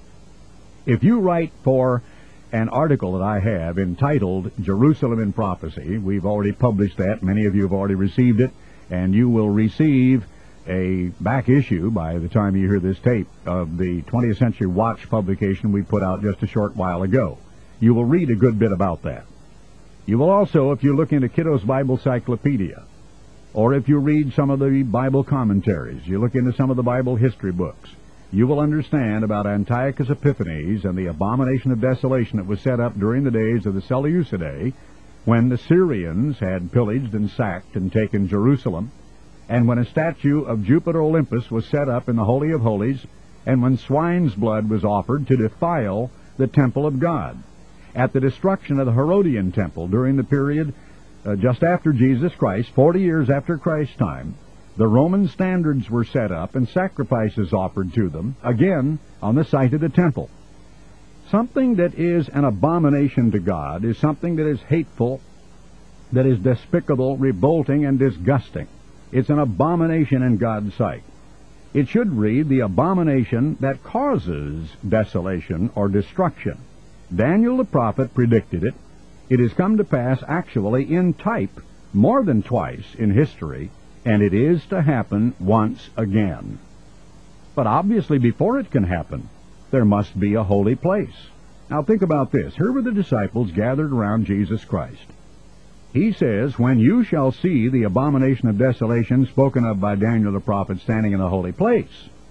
If you write for an article that I have entitled Jerusalem in Prophecy, we've already published that. Many of you have already received it, and you will receive a back issue by the time you hear this tape of the twentieth Century Watch publication we put out just a short while ago. You will read a good bit about that. You will also, if you look into Kiddo's Bible Cyclopedia, or if you read some of the Bible commentaries, you look into some of the Bible history books, you will understand about Antiochus Epiphanes and the abomination of desolation that was set up during the days of the Seleucidae, when the Syrians had pillaged and sacked and taken Jerusalem, and when a statue of Jupiter Olympus was set up in the Holy of Holies, and when swine's blood was offered to defile the temple of God. At the destruction of the Herodian temple during the period uh, just after Jesus Christ, forty years after Christ's time, the Roman standards were set up and sacrifices offered to them, again, on the site of the temple. Something that is an abomination to God is something that is hateful, that is despicable, revolting, and disgusting. It's an abomination in God's sight. It should read, the abomination that causes desolation or destruction. Daniel the prophet predicted it. It has come to pass actually in type more than twice in history, and it is to happen once again. But obviously before it can happen, there must be a holy place. Now think about this. Here were the disciples gathered around Jesus Christ. He says, when you shall see the abomination of desolation spoken of by Daniel the prophet standing in the holy place,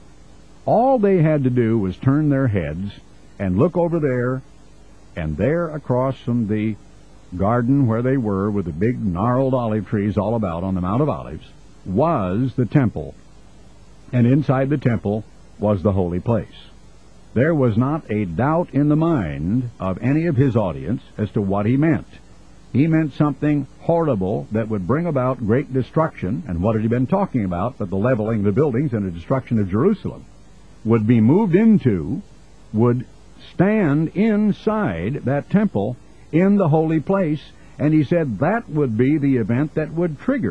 all they had to do was turn their heads and look over there, and there across from the garden where they were with the big gnarled olive trees all about on the Mount of Olives was the temple, and inside the temple was the holy place. There was not a doubt in the mind of any of his audience as to what he meant. He meant something horrible that would bring about great destruction, and what had he been talking about but the leveling of the buildings and the destruction of Jerusalem, would be moved into, would stand inside that temple in the holy place, and he said that would be the event that would trigger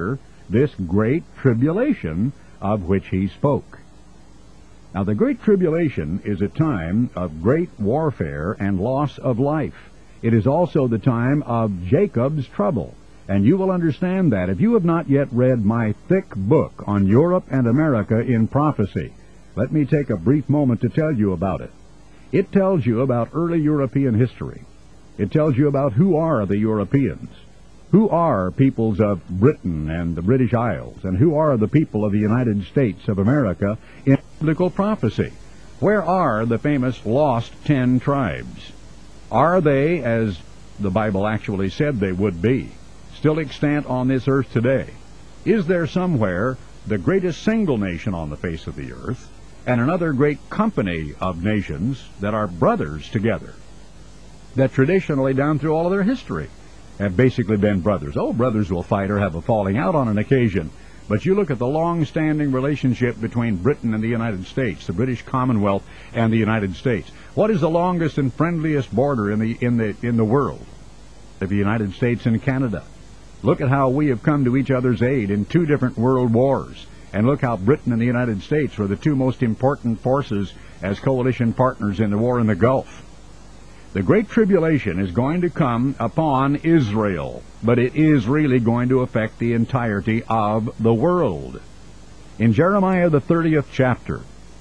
this great tribulation of which he spoke. Now, the Great Tribulation is a time of great warfare and loss of life. It is also the time of Jacob's trouble. And you will understand that if you have not yet read my thick book on Europe and America in prophecy. Let me take a brief moment to tell you about it. It tells you about early European history. It tells you about who are the Europeans, who are peoples of Britain and the British Isles, and who are the people of the United States of America in biblical prophecy. Where are the famous lost ten tribes? Are they, as the Bible actually said they would be, still extant on this earth today? Is there somewhere the greatest single nation on the face of the earth and another great company of nations that are brothers together, that traditionally down through all of their history have basically been brothers? Oh, brothers will fight or have a falling out on an occasion, but you look at the long-standing relationship between Britain and the United States, the British Commonwealth and the United States. What is the longest and friendliest border in the in the in the world? The United States and Canada. Look at how we have come to each other's aid in two different world wars, and look how Britain and the United States were the two most important forces as coalition partners in the war in the Gulf. The Great Tribulation is going to come upon Israel, but it is really going to affect the entirety of the world. In Jeremiah the thirtieth chapter,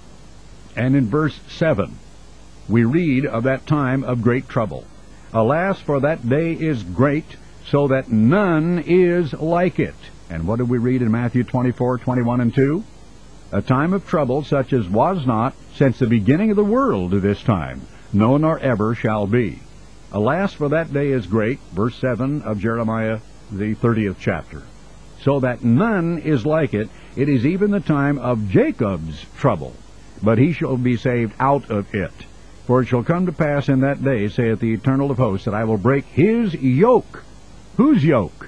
and in verse seven, we read of that time of great trouble. Alas, for that day is great, so that none is like it. And what do we read in Matthew twenty-four, twenty-one and two? A time of trouble such as was not since the beginning of the world to this time, no nor ever shall be. Alas, for that day is great, verse seven of Jeremiah the thirtieth chapter. So that none is like it. It is even the time of Jacob's trouble, but he shall be saved out of it. For it shall come to pass in that day, saith the Eternal of hosts, that I will break his yoke. Whose yoke?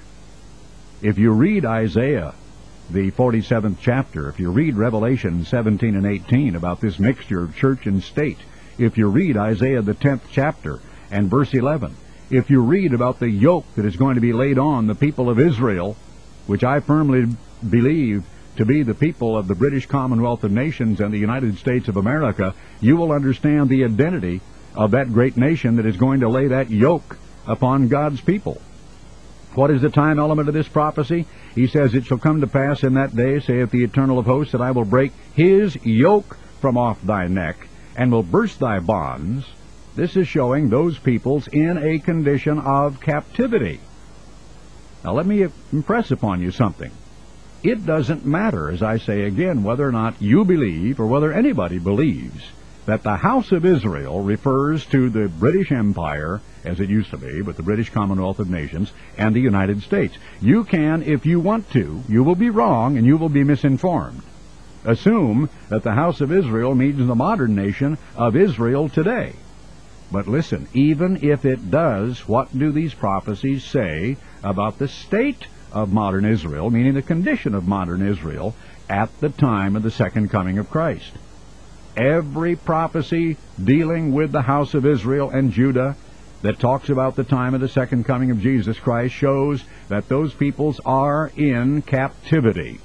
If you read Isaiah, the forty-seventh chapter, if you read Revelation seventeen and eighteen about this mixture of church and state, if you read Isaiah the tenth chapter and verse eleven, if you read about the yoke that is going to be laid on the people of Israel, which I firmly believe to be the people of the British Commonwealth of Nations and the United States of America, you will understand the identity of that great nation that is going to lay that yoke upon God's people. What is the time element of this prophecy? He says, it shall come to pass in that day, saith the Eternal of hosts, that I will break his yoke from off thy neck, and will burst thy bonds. This is showing those peoples in a condition of captivity. Now let me impress upon you something. It doesn't matter, as I say again, whether or not you believe or whether anybody believes that the House of Israel refers to the British Empire, as it used to be, but the British Commonwealth of Nations, and the United States. You can, if you want to, you will be wrong and you will be misinformed. Assume that the House of Israel means the modern nation of Israel today. But listen, even if it does, what do these prophecies say about the state of modern Israel, meaning the condition of modern Israel, at the time of the second coming of Christ? Every prophecy dealing with the house of Israel and Judah that talks about the time of the second coming of Jesus Christ shows that those peoples are in captivity.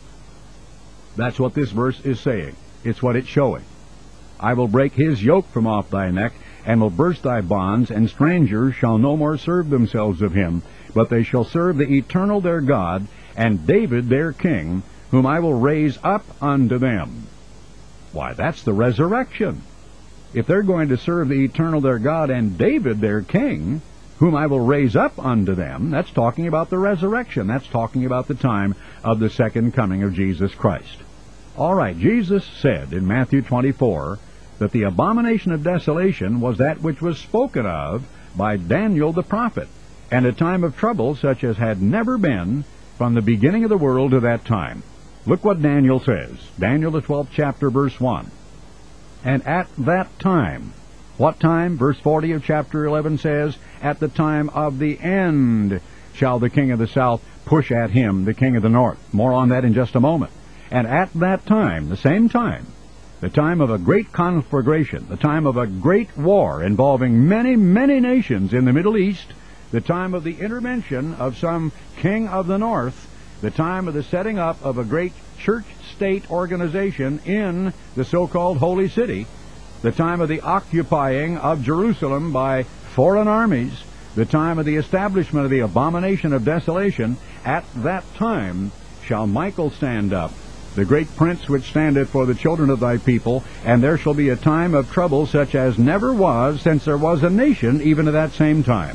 That's what this verse is saying. It's what it's showing. I will break his yoke from off thy neck, and will burst thy bonds, and strangers shall no more serve themselves of him, but they shall serve the Eternal their God, and David their king, whom I will raise up unto them. Why, that's the resurrection. If they're going to serve the Eternal their God and David their king, whom I will raise up unto them, that's talking about the resurrection. That's talking about the time of the second coming of Jesus Christ. All right, Jesus said in Matthew twenty-four that the abomination of desolation was that which was spoken of by Daniel the prophet, and a time of trouble such as had never been from the beginning of the world to that time. Look what Daniel says. Daniel the twelfth chapter, verse one. And at that time, what time? Verse forty of chapter eleven says, at the time of the end shall the king of the south push at him, the king of the north. More on that in just a moment. And at that time, the same time, the time of a great conflagration, the time of a great war involving many, many nations in the Middle East, the time of the intervention of some king of the north, the time of the setting up of a great church-state organization in the so-called Holy City, the time of the occupying of Jerusalem by foreign armies, the time of the establishment of the abomination of desolation. At that time shall Michael stand up, the great prince which standeth for the children of thy people, and there shall be a time of trouble such as never was since there was a nation even at that same time.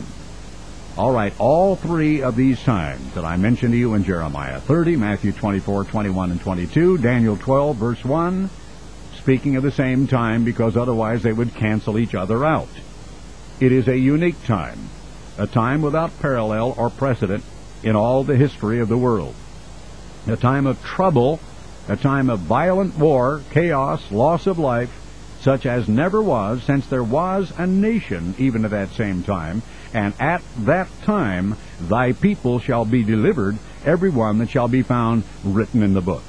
All right, all three of these times that I mentioned to you in Jeremiah thirty, Matthew twenty-four, twenty-one, and twenty-two, Daniel twelve, verse one, speaking of the same time, because otherwise they would cancel each other out. It is a unique time, a time without parallel or precedent in all the history of the world. A time of trouble, a time of violent war, chaos, loss of life, such as never was since there was a nation even at that same time. And at that time thy people shall be delivered, every one that shall be found written in the book.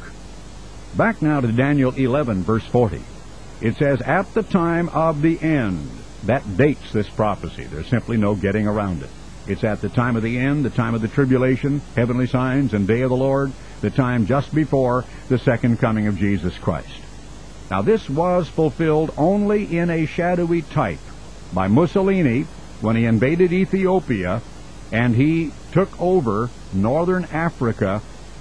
Back now to Daniel eleven, verse forty. It says, at the time of the end. That dates this prophecy. There's simply no getting around it. It's at the time of the end, the time of the tribulation, heavenly signs, and day of the Lord, the time just before the second coming of Jesus Christ. Now this was fulfilled only in a shadowy type by Mussolini when he invaded Ethiopia and he took over northern Africa.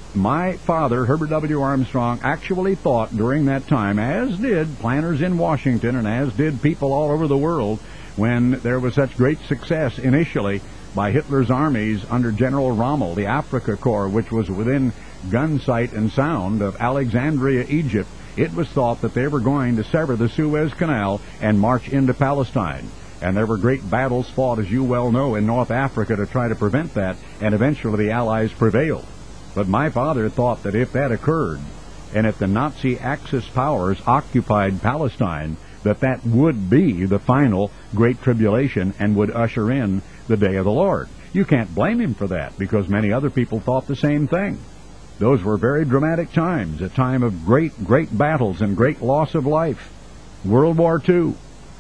My father, Herbert W. Armstrong, actually thought during that time, as did planners in Washington and as did people all over the world, when there was such great success initially by Hitler's armies under General Rommel, the Africa Corps, which was within gun sight and sound of Alexandria, Egypt, it was thought that they were going to sever the Suez Canal and march into Palestine. And there were great battles fought, as you well know, in North Africa to try to prevent that, and eventually the Allies prevailed. But my father thought that if that occurred, and if the Nazi Axis powers occupied Palestine, that that would be the final Great Tribulation and would usher in the day of the Lord. You can't blame him for that, because many other people thought the same thing. Those were very dramatic times, a time of great, great battles and great loss of life. World War Two.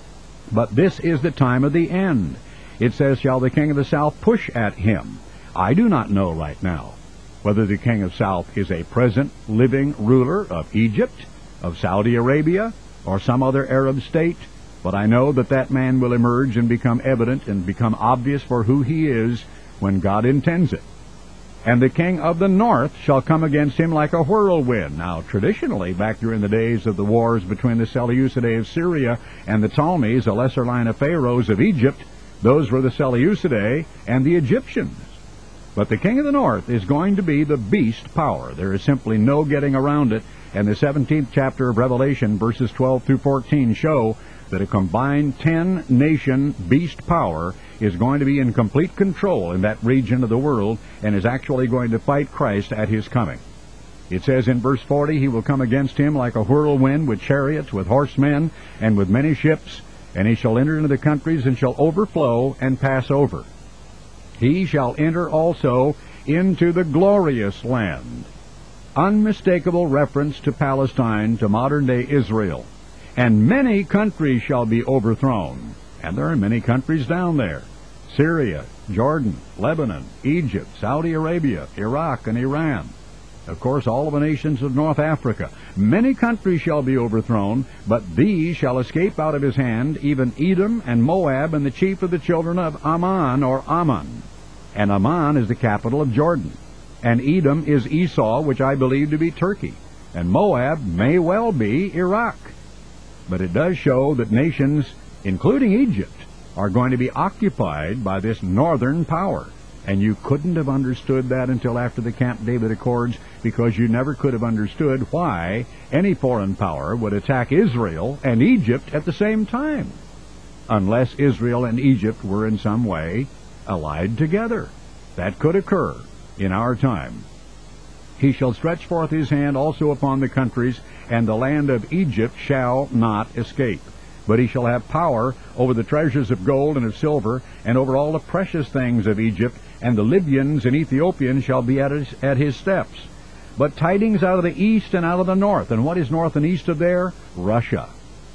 But this is the time of the end. It says, shall the king of the south push at him? I do not know right now whether the king of south is a present living ruler of Egypt, of Saudi Arabia, or some other Arab state, but I know that that man will emerge and become evident and become obvious for who he is when God intends it. And the king of the north shall come against him like a whirlwind. Now, traditionally, back during the days of the wars between the Seleucidae of Syria and the Ptolemies, a lesser line of pharaohs of Egypt, those were the Seleucidae and the Egyptians. But the king of the north is going to be the beast power. There is simply no getting around it. And the seventeenth chapter of Revelation, verses twelve through fourteen, show that a combined ten-nation beast power is going to be in complete control in that region of the world and is actually going to fight Christ at his coming. It says in verse forty, he will come against him like a whirlwind with chariots, with horsemen, and with many ships, and he shall enter into the countries and shall overflow and pass over. He shall enter also into the glorious land. Unmistakable reference to Palestine, to modern-day Israel. And many countries shall be overthrown. And there are many countries down there. Syria, Jordan, Lebanon, Egypt, Saudi Arabia, Iraq, and Iran. Of course, all of the nations of North Africa. Many countries shall be overthrown, but these shall escape out of his hand, even Edom and Moab and the chief of the children of Ammon, or Ammon. And Ammon is the capital of Jordan. And Edom is Esau, which I believe to be Turkey. And Moab may well be Iraq. But it does show that nations, including Egypt, are going to be occupied by this northern power. And you couldn't have understood that until after the Camp David Accords, because you never could have understood why any foreign power would attack Israel and Egypt at the same time, unless Israel and Egypt were in some way allied together. That could occur in our time. He shall stretch forth his hand also upon the countries, and the land of Egypt shall not escape. But he shall have power over the treasures of gold and of silver, and over all the precious things of Egypt, and the Libyans and Ethiopians shall be at his, at his steps. But tidings out of the east and out of the north. And what is north and east of there? Russia.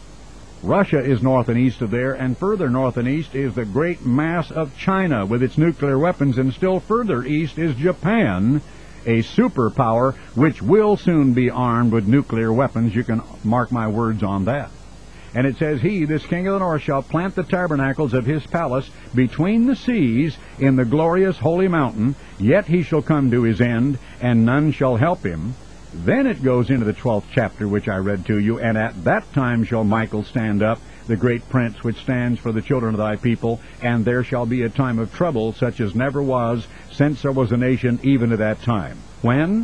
Russia is north and east of there, and further north and east is the great mass of China with its nuclear weapons, and still further east is Japan, a superpower which will soon be armed with nuclear weapons. You can mark my words on that. And it says, he, this king of the north, shall plant the tabernacles of his palace between the seas in the glorious holy mountain, yet he shall come to his end, and none shall help him. Then it goes into the twelfth chapter, which I read to you, and at that time shall Michael stand up, the great prince which stands for the children of thy people, and there shall be a time of trouble such as never was since there was a nation even to that time. When?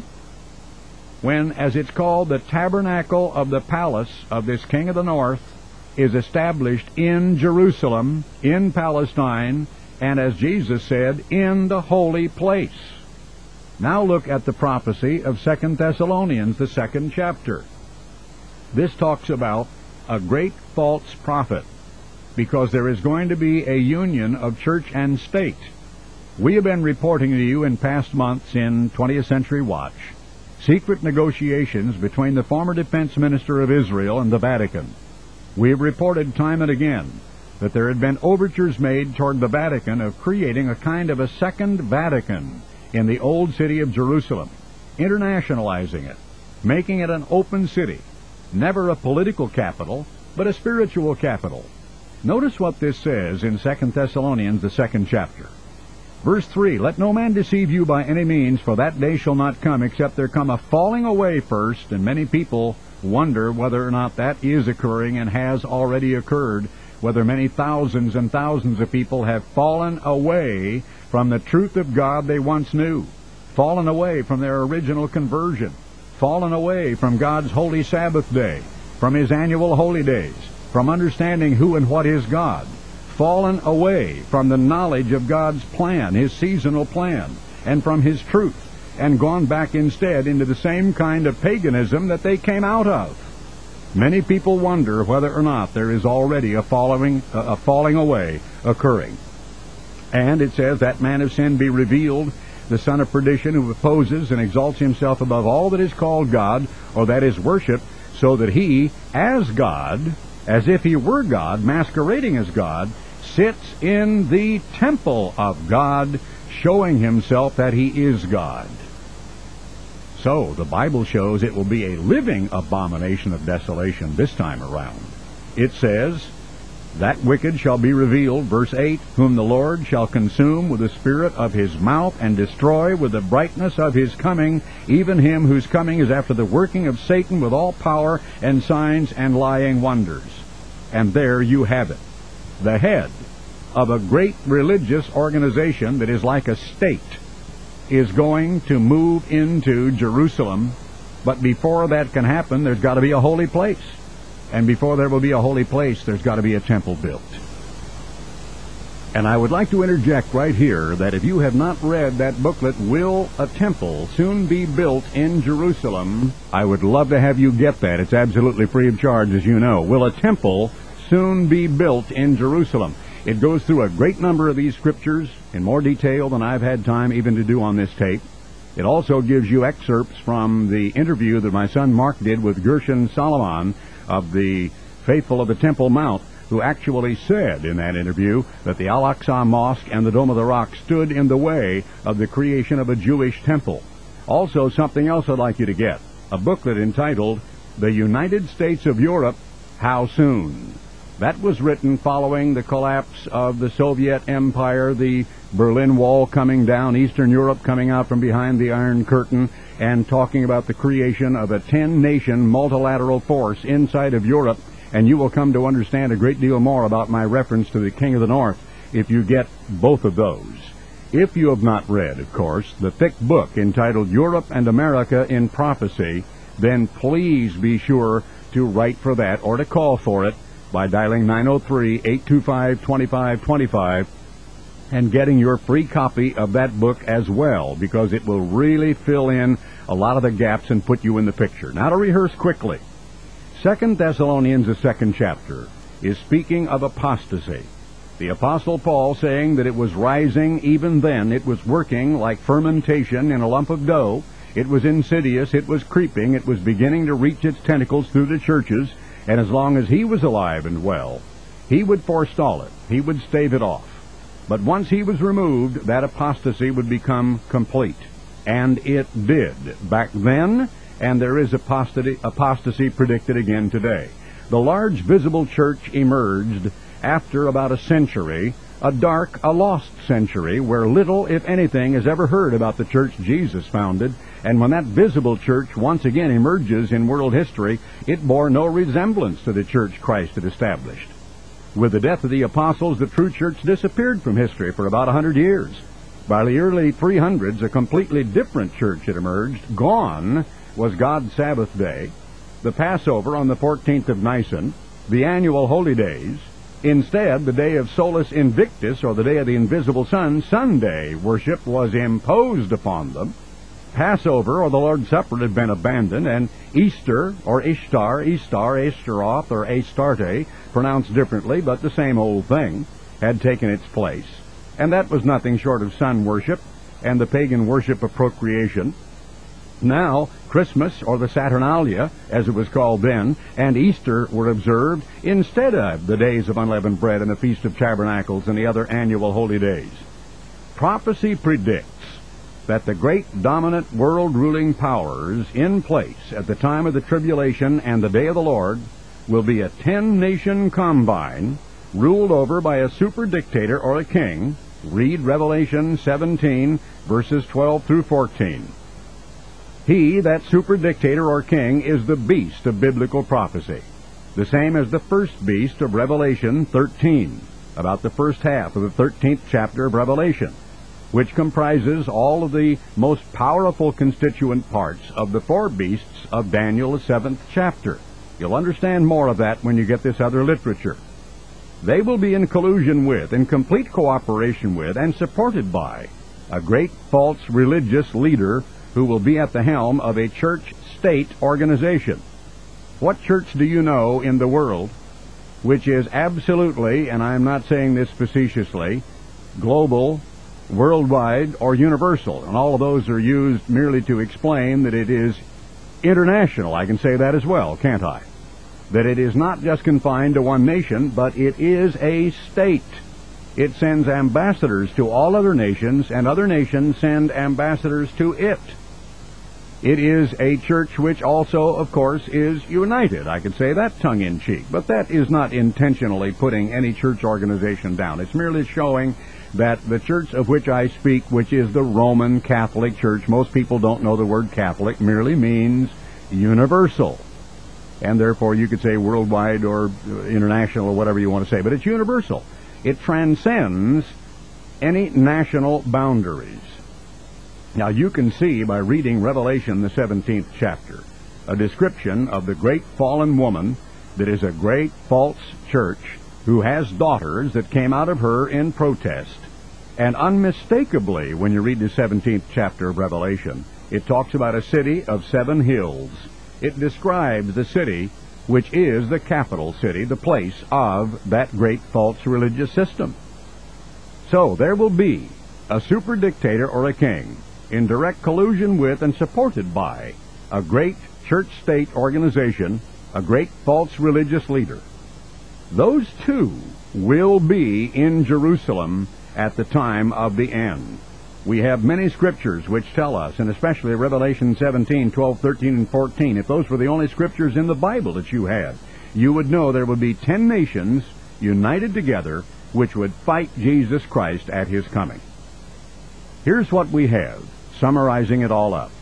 When, as it's called, the tabernacle of the palace of this king of the north is established in Jerusalem, in Palestine, and as Jesus said, in the holy place. Now look at the prophecy of Second Thessalonians, the second chapter. This talks about a great false prophet, because there is going to be a union of church and state. We have been reporting to you in past months in twentieth Century Watch secret negotiations between the former defense minister of Israel and the Vatican. We have reported time and again that there had been overtures made toward the Vatican of creating a kind of a second Vatican in the old city of Jerusalem, internationalizing it, making it an open city, never a political capital, but a spiritual capital. Notice what this says in Second Thessalonians, the second chapter. Verse three, let no man deceive you by any means, for that day shall not come, except there come a falling away first, and many people wonder whether or not that is occurring and has already occurred, whether many thousands and thousands of people have fallen away from the truth of God they once knew, fallen away from their original conversion, fallen away from God's holy Sabbath day, from His annual holy days, from understanding who and what is God, fallen away from the knowledge of God's plan, His seasonal plan, and from His truth, and gone back instead into the same kind of paganism that they came out of. Many people wonder whether or not there is already a following, a falling away occurring. And it says, that man of sin be revealed, the son of perdition, who opposes and exalts himself above all that is called God, or that is worship, so that he, as God, as if he were God, masquerading as God, sits in the temple of God, showing himself that he is God. So the Bible shows it will be a living abomination of desolation this time around. It says, that wicked shall be revealed, verse eight, whom the Lord shall consume with the spirit of his mouth, and destroy with the brightness of his coming, even him whose coming is after the working of Satan with all power and signs and lying wonders. And there you have it. The head of a great religious organization that is like a state is going to move into Jerusalem, but before that can happen, there's got to be a holy place. And before there will be a holy place, there's got to be a temple built. And I would like to interject right here that if you have not read that booklet, Will a Temple Soon Be Built in Jerusalem, I would love to have you get that. It's absolutely free of charge, as you know. Will a Temple Soon Be Built in Jerusalem? It goes through a great number of these scriptures in more detail than I've had time even to do on this tape. It also gives you excerpts from the interview that my son Mark did with Gershon Solomon of the Faithful of the Temple Mount, who actually said in that interview that the Al-Aqsa Mosque and the Dome of the Rock stood in the way of the creation of a Jewish temple. Also, something else I'd like you to get, a booklet entitled The United States of Europe, How Soon? That was written following the collapse of the Soviet Empire, the Berlin Wall coming down, Eastern Europe coming out from behind the Iron Curtain, and talking about the creation of a ten-nation multilateral force inside of Europe. And you will come to understand a great deal more about my reference to the King of the North if you get both of those. If you have not read, of course, the thick book entitled Europe and America in Prophecy, then please be sure to write for that or to call for it by dialing nine oh three, eight two five, two five two five and getting your free copy of that book as well, because it will really fill in a lot of the gaps and put you in the picture. Now to rehearse quickly. Second Thessalonians, the second chapter, is speaking of apostasy. The Apostle Paul saying that it was rising even then. It was working like fermentation in a lump of dough. It was insidious. It was creeping. It was beginning to reach its tentacles through the churches. And as long as he was alive and well, he would forestall it. He would stave it off. But once he was removed, that apostasy would become complete. And it did back then, and there is apostasy, apostasy predicted again today. The large visible church emerged after about a century, a dark, a lost century, where little, if anything, is ever heard about the church Jesus founded. And when that visible church once again emerges in world history, it bore no resemblance to the church Christ had established. With the death of the apostles, the true church disappeared from history for about a hundred years. By the early three hundreds, a completely different church had emerged. Gone was God's Sabbath day, the Passover on the fourteenth of Nisan, the annual holy days. Instead, the day of Solus Invictus, or the day of the invisible sun, Sunday worship, was imposed upon them. Passover, or the Lord's Supper, had been abandoned, and Easter, or Ishtar, Ishtar, Ashtaroth, or Astarte, pronounced differently, but the same old thing, had taken its place. And that was nothing short of sun worship and the pagan worship of procreation. Now, Christmas, or the Saturnalia, as it was called then, and Easter were observed instead of the days of unleavened bread and the Feast of Tabernacles and the other annual holy days. Prophecy predicts that the great dominant world-ruling powers in place at the time of the tribulation and the day of the Lord will be a ten-nation combine ruled over by a super dictator or a king. Read Revelation seventeen, verses twelve through fourteen. He, that super dictator or king, is the beast of biblical prophecy, the same as the first beast of Revelation thirteen, about the first half of the thirteenth chapter of Revelation, which comprises all of the most powerful constituent parts of the four beasts of Daniel, the seventh chapter. You'll understand more of that when you get this other literature. They will be in collusion with, in complete cooperation with, and supported by a great false religious leader who will be at the helm of a church-state organization. What church do you know in the world which is absolutely, and I'm not saying this facetiously, global, worldwide, or universal? And all of those are used merely to explain that it is international. I can say that as well, can't I? That it is not just confined to one nation, but it is a state. It sends ambassadors to all other nations, and other nations send ambassadors to it. It is a church which also, of course, is united. I could say that tongue-in-cheek, but that is not intentionally putting any church organization down. It's merely showing that the church of which I speak, which is the Roman Catholic Church, most people don't know the word Catholic, merely means universal. And therefore you could say worldwide or international or whatever you want to say, but it's universal. It transcends any national boundaries. Now you can see by reading Revelation, the seventeenth chapter, a description of the great fallen woman that is a great false church who has daughters that came out of her in protest. And unmistakably, when you read the seventeenth chapter of Revelation, it talks about a city of seven hills. It describes the city which is the capital city, the place of that great false religious system. So there will be a super dictator or a king in direct collusion with and supported by a great church-state organization, a great false religious leader. Those two will be in Jerusalem at the time of the end. We have many scriptures which tell us, and especially Revelation seventeen, twelve, thirteen, and fourteen, if those were the only scriptures in the Bible that you had, you would know there would be ten nations united together which would fight Jesus Christ at his coming. Here's what we have, summarizing it all up.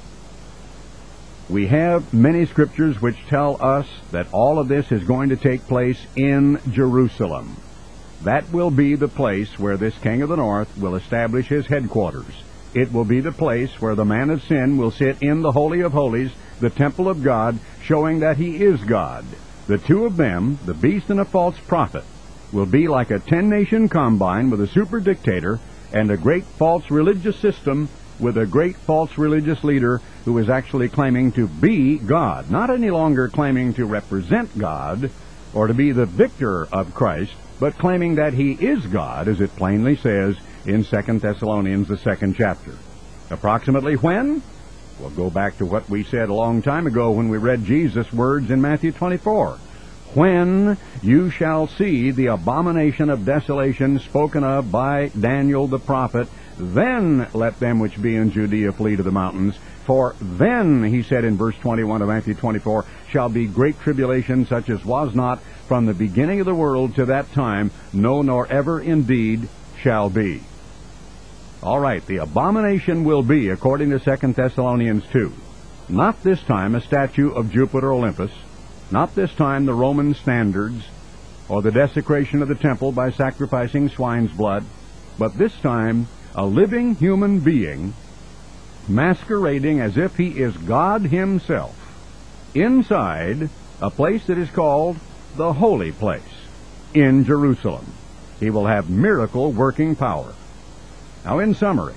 We have many scriptures which tell us that all of this is going to take place in Jerusalem. That will be the place where this King of the North will establish his headquarters. It will be the place where the man of sin will sit in the Holy of Holies, the temple of God, showing that he is God. The two of them, the beast and a false prophet, will be like a ten-nation combine with a super dictator and a great false religious system with a great false religious leader who is actually claiming to be God, not any longer claiming to represent God or to be the victor of Christ, but claiming that he is God, as it plainly says in Second Thessalonians, the second chapter. Approximately when? We'll go back to what we said a long time ago when we read Jesus' words in Matthew twenty-four. When you shall see the abomination of desolation spoken of by Daniel the prophet, then let them which be in Judea flee to the mountains. For then, he said in verse twenty-one of Matthew twenty-four, shall be great tribulation, such as was not from the beginning of the world to that time, no, nor ever indeed shall be. All right, the abomination will be, according to Second Thessalonians two, not this time a statue of Jupiter Olympus, not this time the Roman standards, or the desecration of the temple by sacrificing swine's blood, but this time a living human being masquerading as if he is God himself inside a place that is called the Holy Place in Jerusalem. He will have miracle working power. Now, in summary,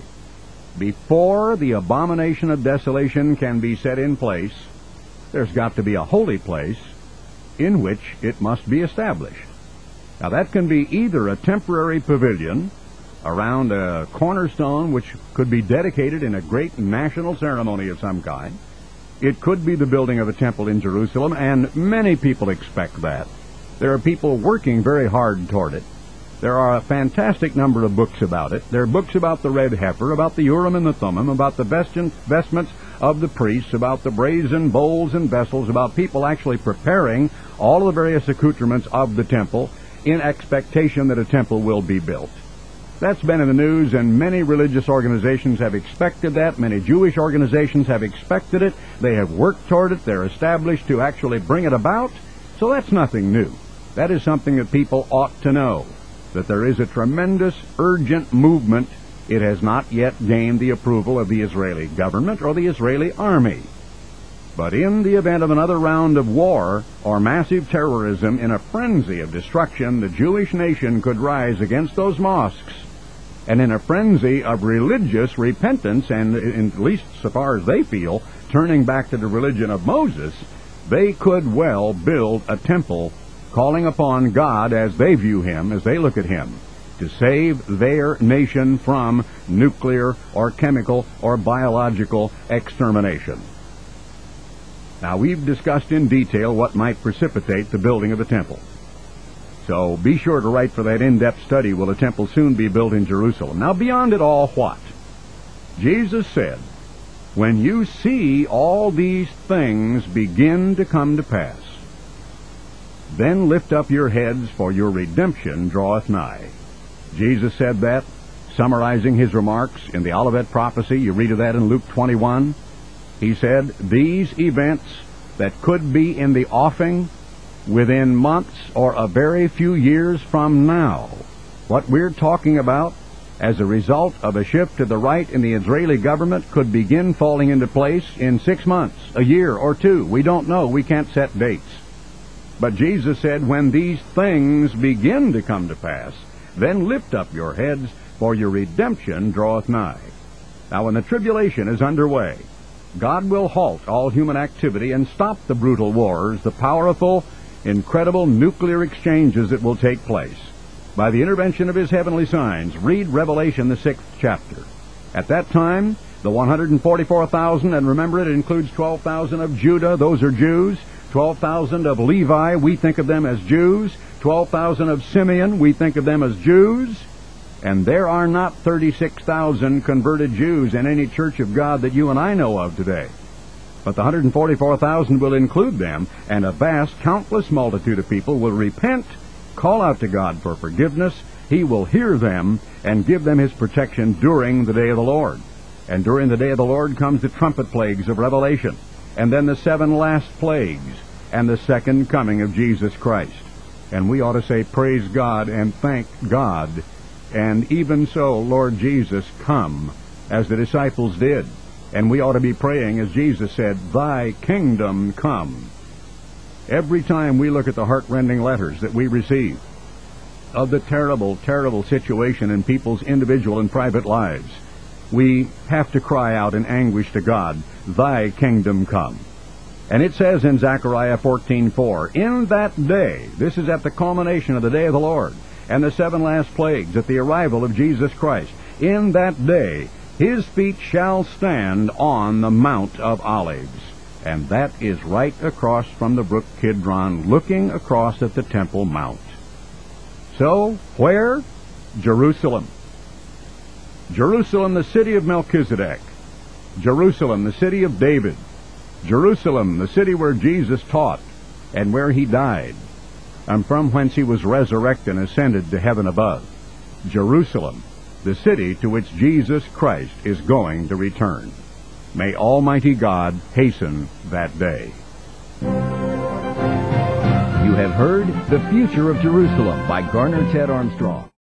before the abomination of desolation can be set in place, there's got to be a holy place in which it must be established. Now, that can be either a temporary pavilion around a cornerstone which could be dedicated in a great national ceremony of some kind. It could be the building of a temple in Jerusalem, and many people expect that. There are people working very hard toward it. There are a fantastic number of books about it. There are books about the red heifer, about the Urim and the Thummim, about the vestments of the priests, about the brazen bowls and vessels, about people actually preparing all of the various accoutrements of the temple in expectation that a temple will be built. That's been in the news, and many religious organizations have expected that. Many Jewish organizations have expected it. They have worked toward it. They're established to actually bring it about. So that's nothing new. That is something that people ought to know, that there is a tremendous, urgent movement. It has not yet gained the approval of the Israeli government or the Israeli army. But in the event of another round of war or massive terrorism in a frenzy of destruction, the Jewish nation could rise against those mosques. And in a frenzy of religious repentance, and in, at least so far as they feel, turning back to the religion of Moses, they could well build a temple calling upon God as they view him, as they look at him, to save their nation from nuclear or chemical or biological extermination. Now, we've discussed in detail what might precipitate the building of the temple. So be sure to write for that in-depth study, Will a Temple Soon Be Built in Jerusalem? Now, beyond it all, what? Jesus said, when you see all these things begin to come to pass, then lift up your heads, for your redemption draweth nigh. Jesus said that, summarizing his remarks in the Olivet prophecy. You read of that in Luke twenty-one. He said, these events that could be in the offing within months or a very few years from now, what we're talking about as a result of a shift to the right in the Israeli government, could begin falling into place in six months, a year or two. We don't know. We can't set dates. But Jesus said, when these things begin to come to pass, then lift up your heads, for your redemption draweth nigh. Now, when the tribulation is underway, God will halt all human activity and stop the brutal wars, the powerful, incredible nuclear exchanges that will take place by the intervention of his heavenly signs. Read Revelation, the sixth chapter. At that time, the one hundred forty-four thousand, and remember it includes twelve thousand of Judah, those are Jews, twelve thousand of Levi, we think of them as Jews, twelve thousand of Simeon, we think of them as Jews, and there are not thirty-six thousand converted Jews in any church of God that you and I know of today. But the one hundred forty-four thousand will include them, and a vast, countless multitude of people will repent, call out to God for forgiveness. He will hear them and give them his protection during the day of the Lord. And during the day of the Lord comes the trumpet plagues of Revelation, and then the seven last plagues, and the second coming of Jesus Christ. And we ought to say, praise God and thank God. And even so, Lord Jesus, come, as the disciples did. And we ought to be praying, as Jesus said, thy kingdom come. Every time we look at the heart-rending letters that we receive of the terrible, terrible situation in people's individual and private lives, we have to cry out in anguish to God, thy kingdom come. And it says in Zechariah fourteen four, in that day, this is at the culmination of the day of the Lord, and the seven last plagues at the arrival of Jesus Christ, in that day his feet shall stand on the Mount of Olives. And that is right across from the brook Kidron, looking across at the Temple Mount. So, where? Jerusalem. Jerusalem, the city of Melchizedek. Jerusalem, the city of David. Jerusalem, the city where Jesus taught and where he died, and from whence he was resurrected and ascended to heaven above. Jerusalem, the city to which Jesus Christ is going to return. May Almighty God hasten that day. You have heard The Future of Jerusalem by Garner Ted Armstrong.